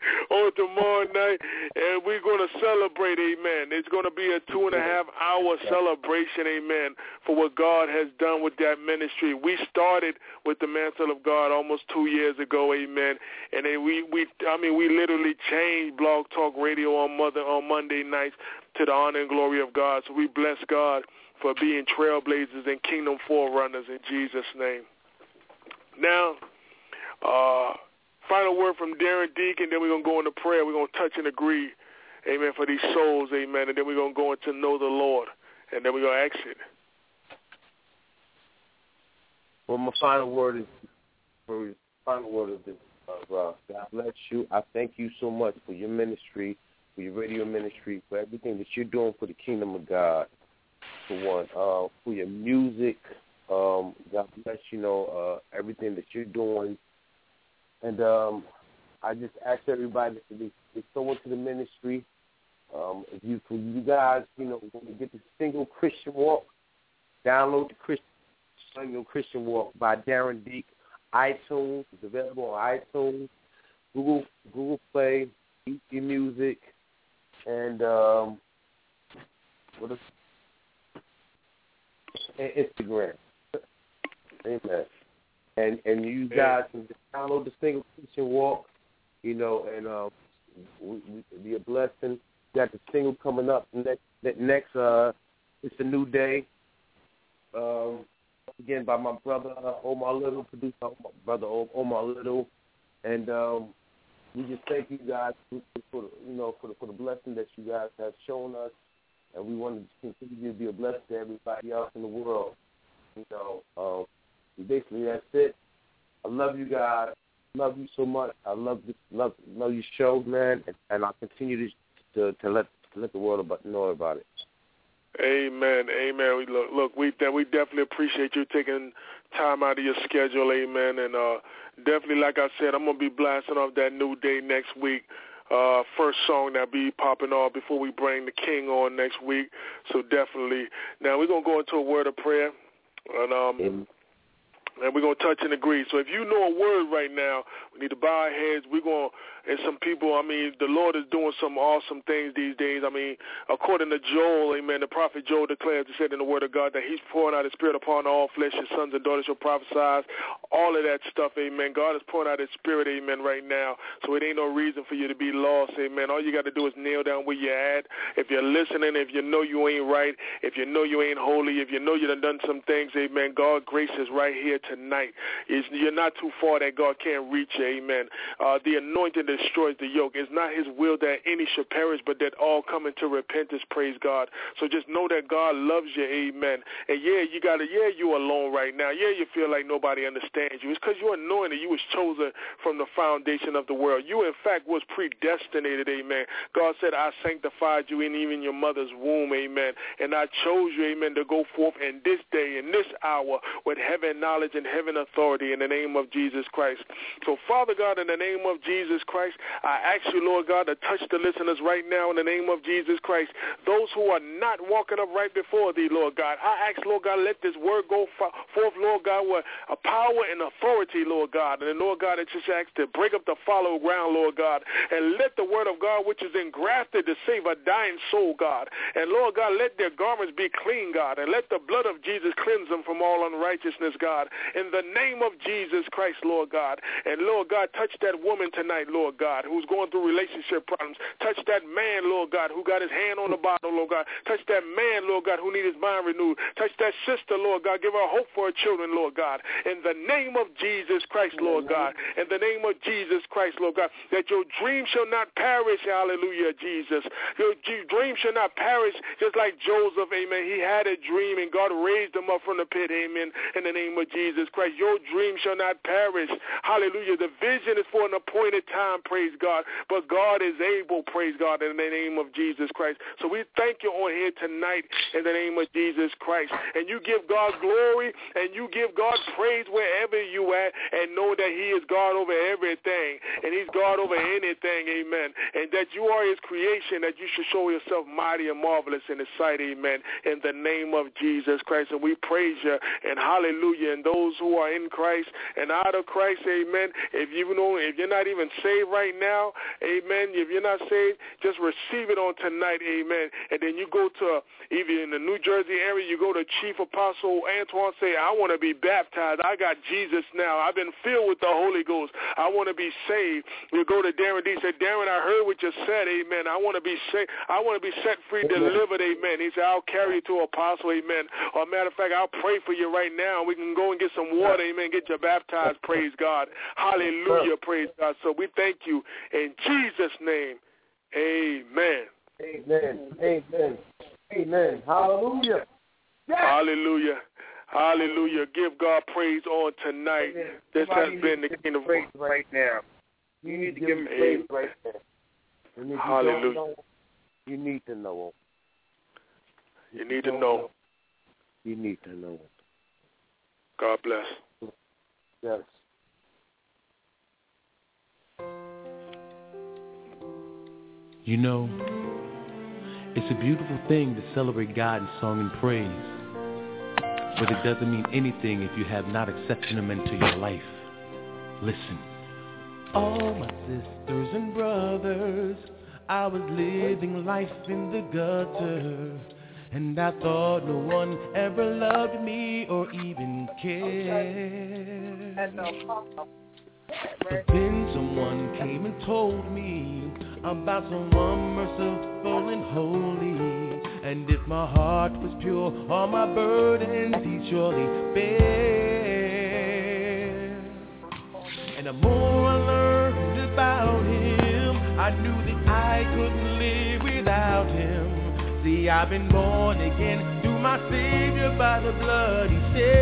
on tomorrow night, and we're going to celebrate, amen. It's going to be a two and a half hour celebration, amen, for what God has done with that ministry. We started with the Mantle of God almost two years ago, amen, and then we, we I mean, we literally definitely changed Blog Talk Radio on Mother on Monday nights to the honor and glory of God. So we bless God for being trailblazers and kingdom forerunners in Jesus' name. Now, uh, final word from Darren Deacon, then we're going to go into prayer. We're going to touch and agree, amen, for these souls, amen, and then we're going to go into know the Lord, and then we're going to exit. Well, my final word is, for final word is this, uh, uh, God bless you. I thank you so much for your ministry, for your radio ministry, for everything that you're doing for the kingdom of God, for one, uh, for your music. Um, God bless, you know, uh, everything that you're doing. And um, I just ask everybody to be to sow into the ministry. Um, if you, for you guys, you know, when you get the single Christian Walk, download the Christian single Christian Walk by Darren Deek. iTunes, it's available on iTunes, Google Google Play, E C Music, and um, what is and Instagram. Amen. And and you guys can just download the single Christian Walk, you know, and um, we, we be a blessing. Got the single coming up next. Next, uh, it's a new day. Um, again by my brother uh, Omar Little, producer my brother Omar Little, and um, we just thank you guys for, for you know for the, for the blessing that you guys have shown us, and we want to continue to be a blessing to everybody else in the world. You know, um, basically that's it. I love you guys. Love you so much. I love this, love love your show, man, and, and I'll continue to, to to let to let the world about know about it. Amen, amen. We look, look, we we definitely appreciate you taking time out of your schedule, amen. And uh, definitely, like I said, I'm gonna be blasting off that new day next week. Uh, first song that'll be popping off before we bring the King on next week. So definitely. Now we're gonna go into a word of prayer, and um. Amen. And we're going to touch and agree. So if you know a word right now, we need to bow our heads. We're going to, and some people, I mean, the Lord is doing some awesome things these days. I mean, according to Joel, amen, the prophet Joel declares, he said in the word of God, that he's pouring out his spirit upon all flesh. His sons and daughters shall prophesy. All of that stuff, amen. God is pouring out his spirit, amen, right now. So it ain't no reason for you to be lost, amen. All you got to do is nail down where you're at. If you're listening, if you know you ain't right, if you know you ain't holy, if you know you done done some things, amen, God's grace is right here tonight. It's, you're not too far that God can't reach you, amen. Uh, the anointing destroys the yoke. It's not his will that any should perish, but that all come into repentance, praise God. So just know that God loves you, amen. And yeah, you got to, yeah, you alone right now. Yeah, you feel like nobody understands you. It's because you're anointed. You was chosen from the foundation of the world. You, in fact, was predestinated, amen. God said, I sanctified you in even your mother's womb, amen. And I chose you, amen, to go forth in this day, in this hour, with heaven knowledge and heaven authority in the name of Jesus Christ. So, Father God, in the name of Jesus Christ, I ask you, Lord God, to touch the listeners right now in the name of Jesus Christ. Those who are not walking up right before thee, Lord God, I ask, Lord God, let this word go forth, Lord God, with a power and authority, Lord God. And then, Lord God, I just ask to break up the fallow ground, Lord God, and let the word of God, which is engrafted to save a dying soul, God. And, Lord God, let their garments be clean, God, and let the blood of Jesus cleanse them from all unrighteousness, God. In the name of Jesus Christ, Lord God. And, Lord God, touch that woman tonight, Lord God, who's going through relationship problems. Touch that man, Lord God, who got his hand on the bottle, Lord God. Touch that man, Lord God, who needs his mind renewed. Touch that sister, Lord God. Give her hope for her children, Lord God. In the name of Jesus Christ, Lord God. In the name of Jesus Christ, Lord God. That your dream shall not perish, hallelujah, Jesus. Your dream shall not perish, just like Joseph, amen. He had a dream and God raised him up from the pit, amen. In the name of Jesus Christ. Your dream shall not perish. Hallelujah. The vision is for an appointed time, praise God. But God is able, praise God, in the name of Jesus Christ. So we thank you on here tonight in the name of Jesus Christ. And you give God glory and you give God praise wherever you at, and know that he is God over everything and he's God over anything, amen. And that you are his creation, that you should show yourself mighty and marvelous in his sight, amen, in the name of Jesus Christ. And we praise you and hallelujah. And those who are in Christ and out of Christ, amen, If you know, if you're not even saved right now, amen, if you're not saved, just receive it on tonight, amen. And then you go to, either in the New Jersey area, you go to Chief Apostle Antoine, say, I want to be baptized. I got Jesus now. I've been filled with the Holy Ghost. I want to be saved. You go to Darren D. Say, Darren, I heard what you said, amen. I want to be saved. I want to be set free, delivered, amen. He said, I'll carry you to Apostle, amen. Or matter of fact, I'll pray for you right now. We can go and get some water, amen, get you baptized, praise God. Hallelujah, praise God. So we thank you in Jesus' name. Amen. Amen. Amen. Amen. Hallelujah. Yes. Hallelujah. Hallelujah. Give God praise on tonight. Amen. This Somebody has been the Kingdom praise right now. You need to give him praise right now. And if Hallelujah. You, don't know, you need to know. You need to know. You need to know. God bless. Yes. You know, it's a beautiful thing to celebrate God in song and praise, but it doesn't mean anything if you have not accepted Him into your life. Listen. All my sisters and brothers, I was living life in the gutter, and I thought no one ever loved me or even cared. But then someone came and told me about someone merciful and holy, and if my heart was pure, all my burdens He'd surely bear. And the more I learned about Him, I knew that I couldn't live without Him. See, I've been born again through my Savior by the blood He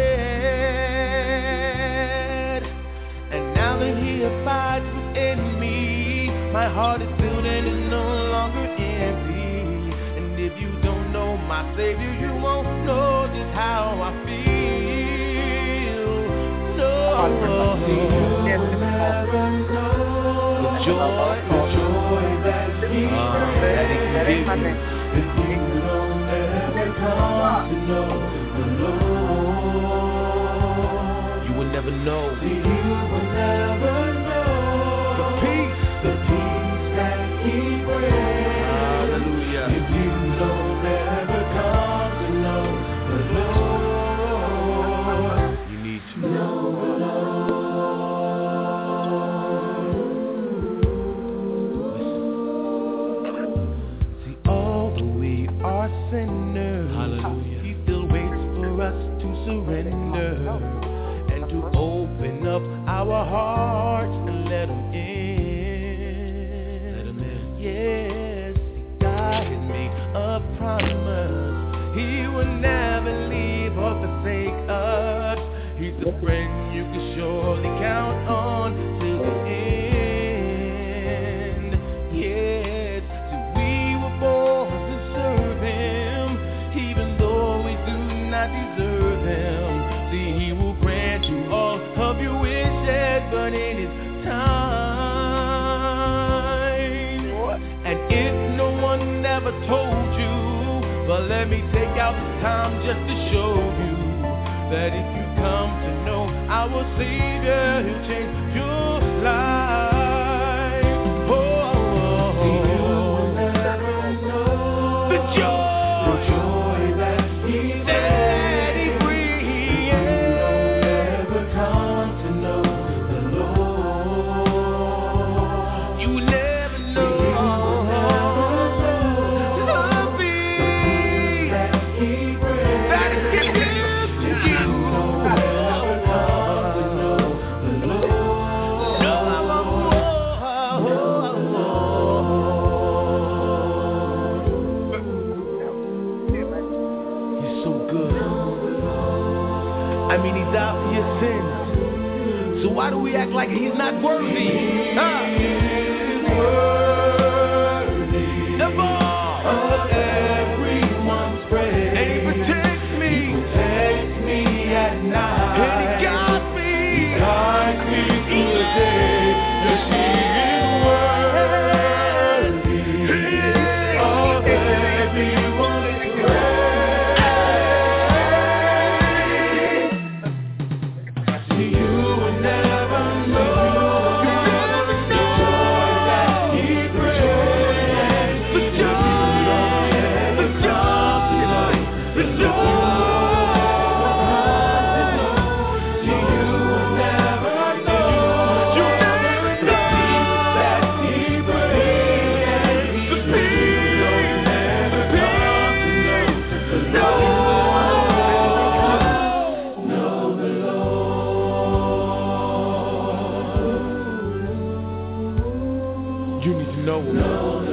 shed. And now that He abides within me, my heart is filled and is no longer empty. And if you don't know my Savior, you won't know just how I feel. No, you'll never know the joy, the joy that He can give you. If you don't ever come to know the Lord, you will never know. You will never know the peace, the peace that He brings. Hallelujah. If you don't ever come to know the Lord, you need to know the Lord. See, although we are sinners, hallelujah, He still waits for us to surrender and to open up our hearts and let Him in. Let Him in. Yes, God has made a promise. He will never leave or forsake us. He's a friend you can surely count on till the end. Yes, see, we were born to serve Him, even though we do not deserve Him. See, He will grant you all of your wishes, but in His time. And if no one ever told you, but let me take out the time just to show you that if you come to know our Savior, He'll change your life. Oh, oh, oh. You will never know the joy, the joy that He that He brings. You don't ever come to know the Lord. You will never know. So why do we act like He's not worthy? Huh? He is worthy the more of everyone's praise. And He protects me. He protects me at night. And He guides me. He guides me through the day. Yes, He is worthy of everyone's praise. See, you will never know You need to know him.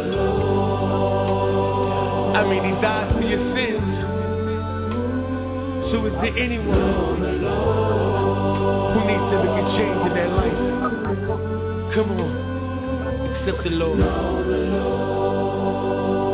I mean, he died for your sins. So is there anyone who needs to make a change in their life? Come on, accept the Lord.